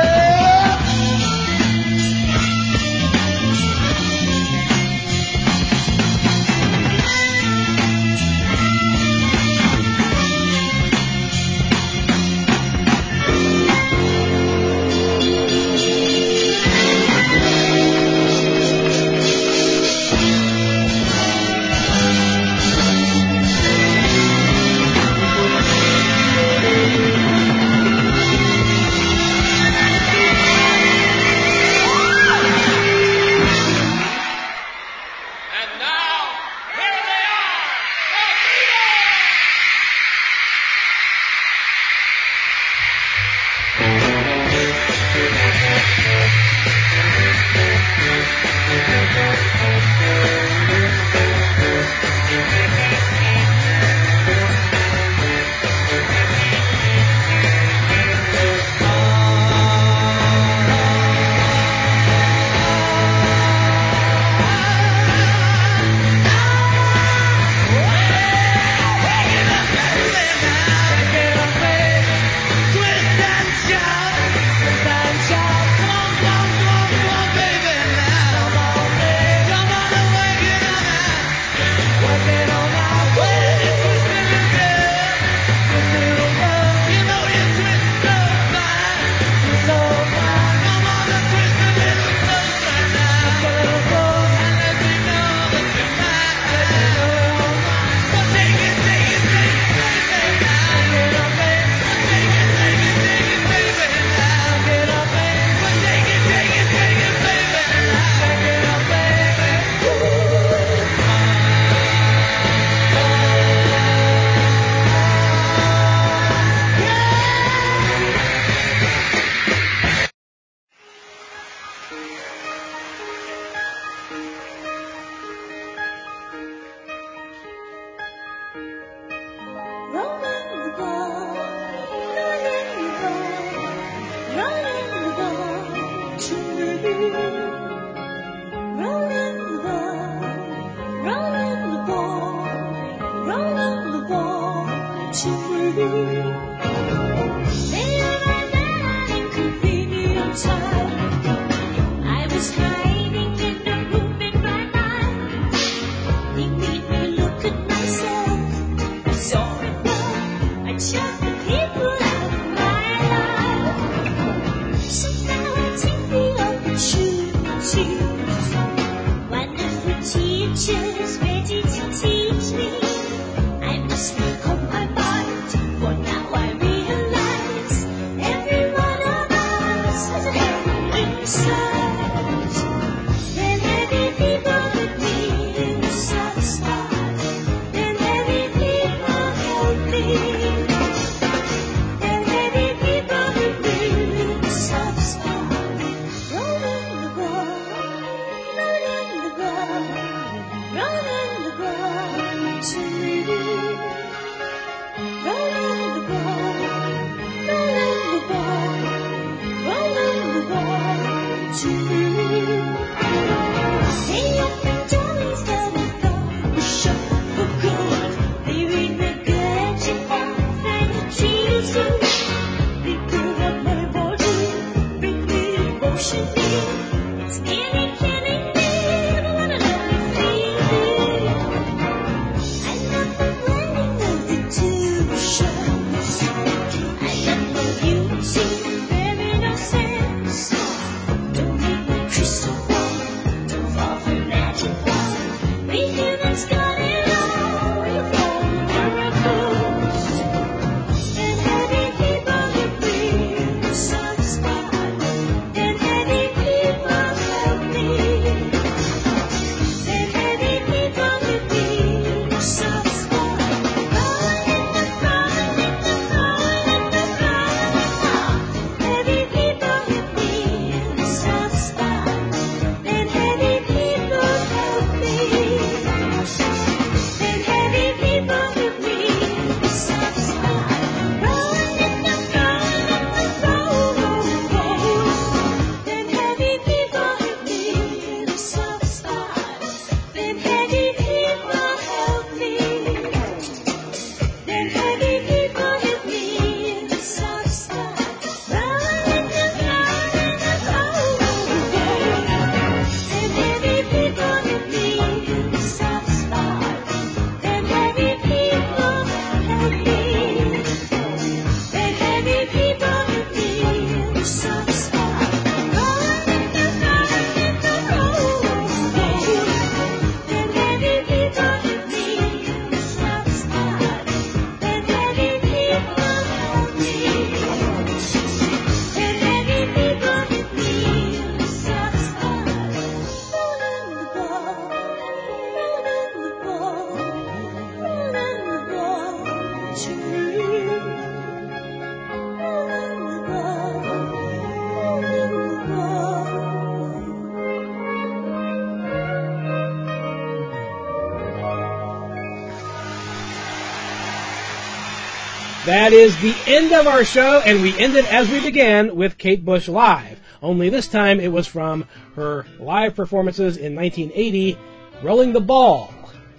That is the end of our show, and we ended as we began with Kate Bush Live. Only this time it was from her live performances in nineteen eighty, Rolling the Ball.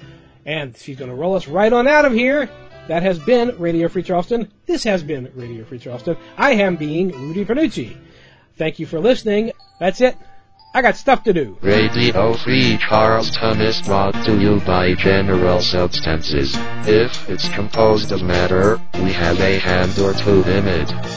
And she's going to roll us right on out of here. That has been Radio Free Charleston. This has been Radio Free Charleston. I am being Rudy Panucci. Thank you for listening. That's it. I got stuff to do. Radio Free Charleston is brought to you by General Substances. If it's composed of matter, we have a hand or two in it.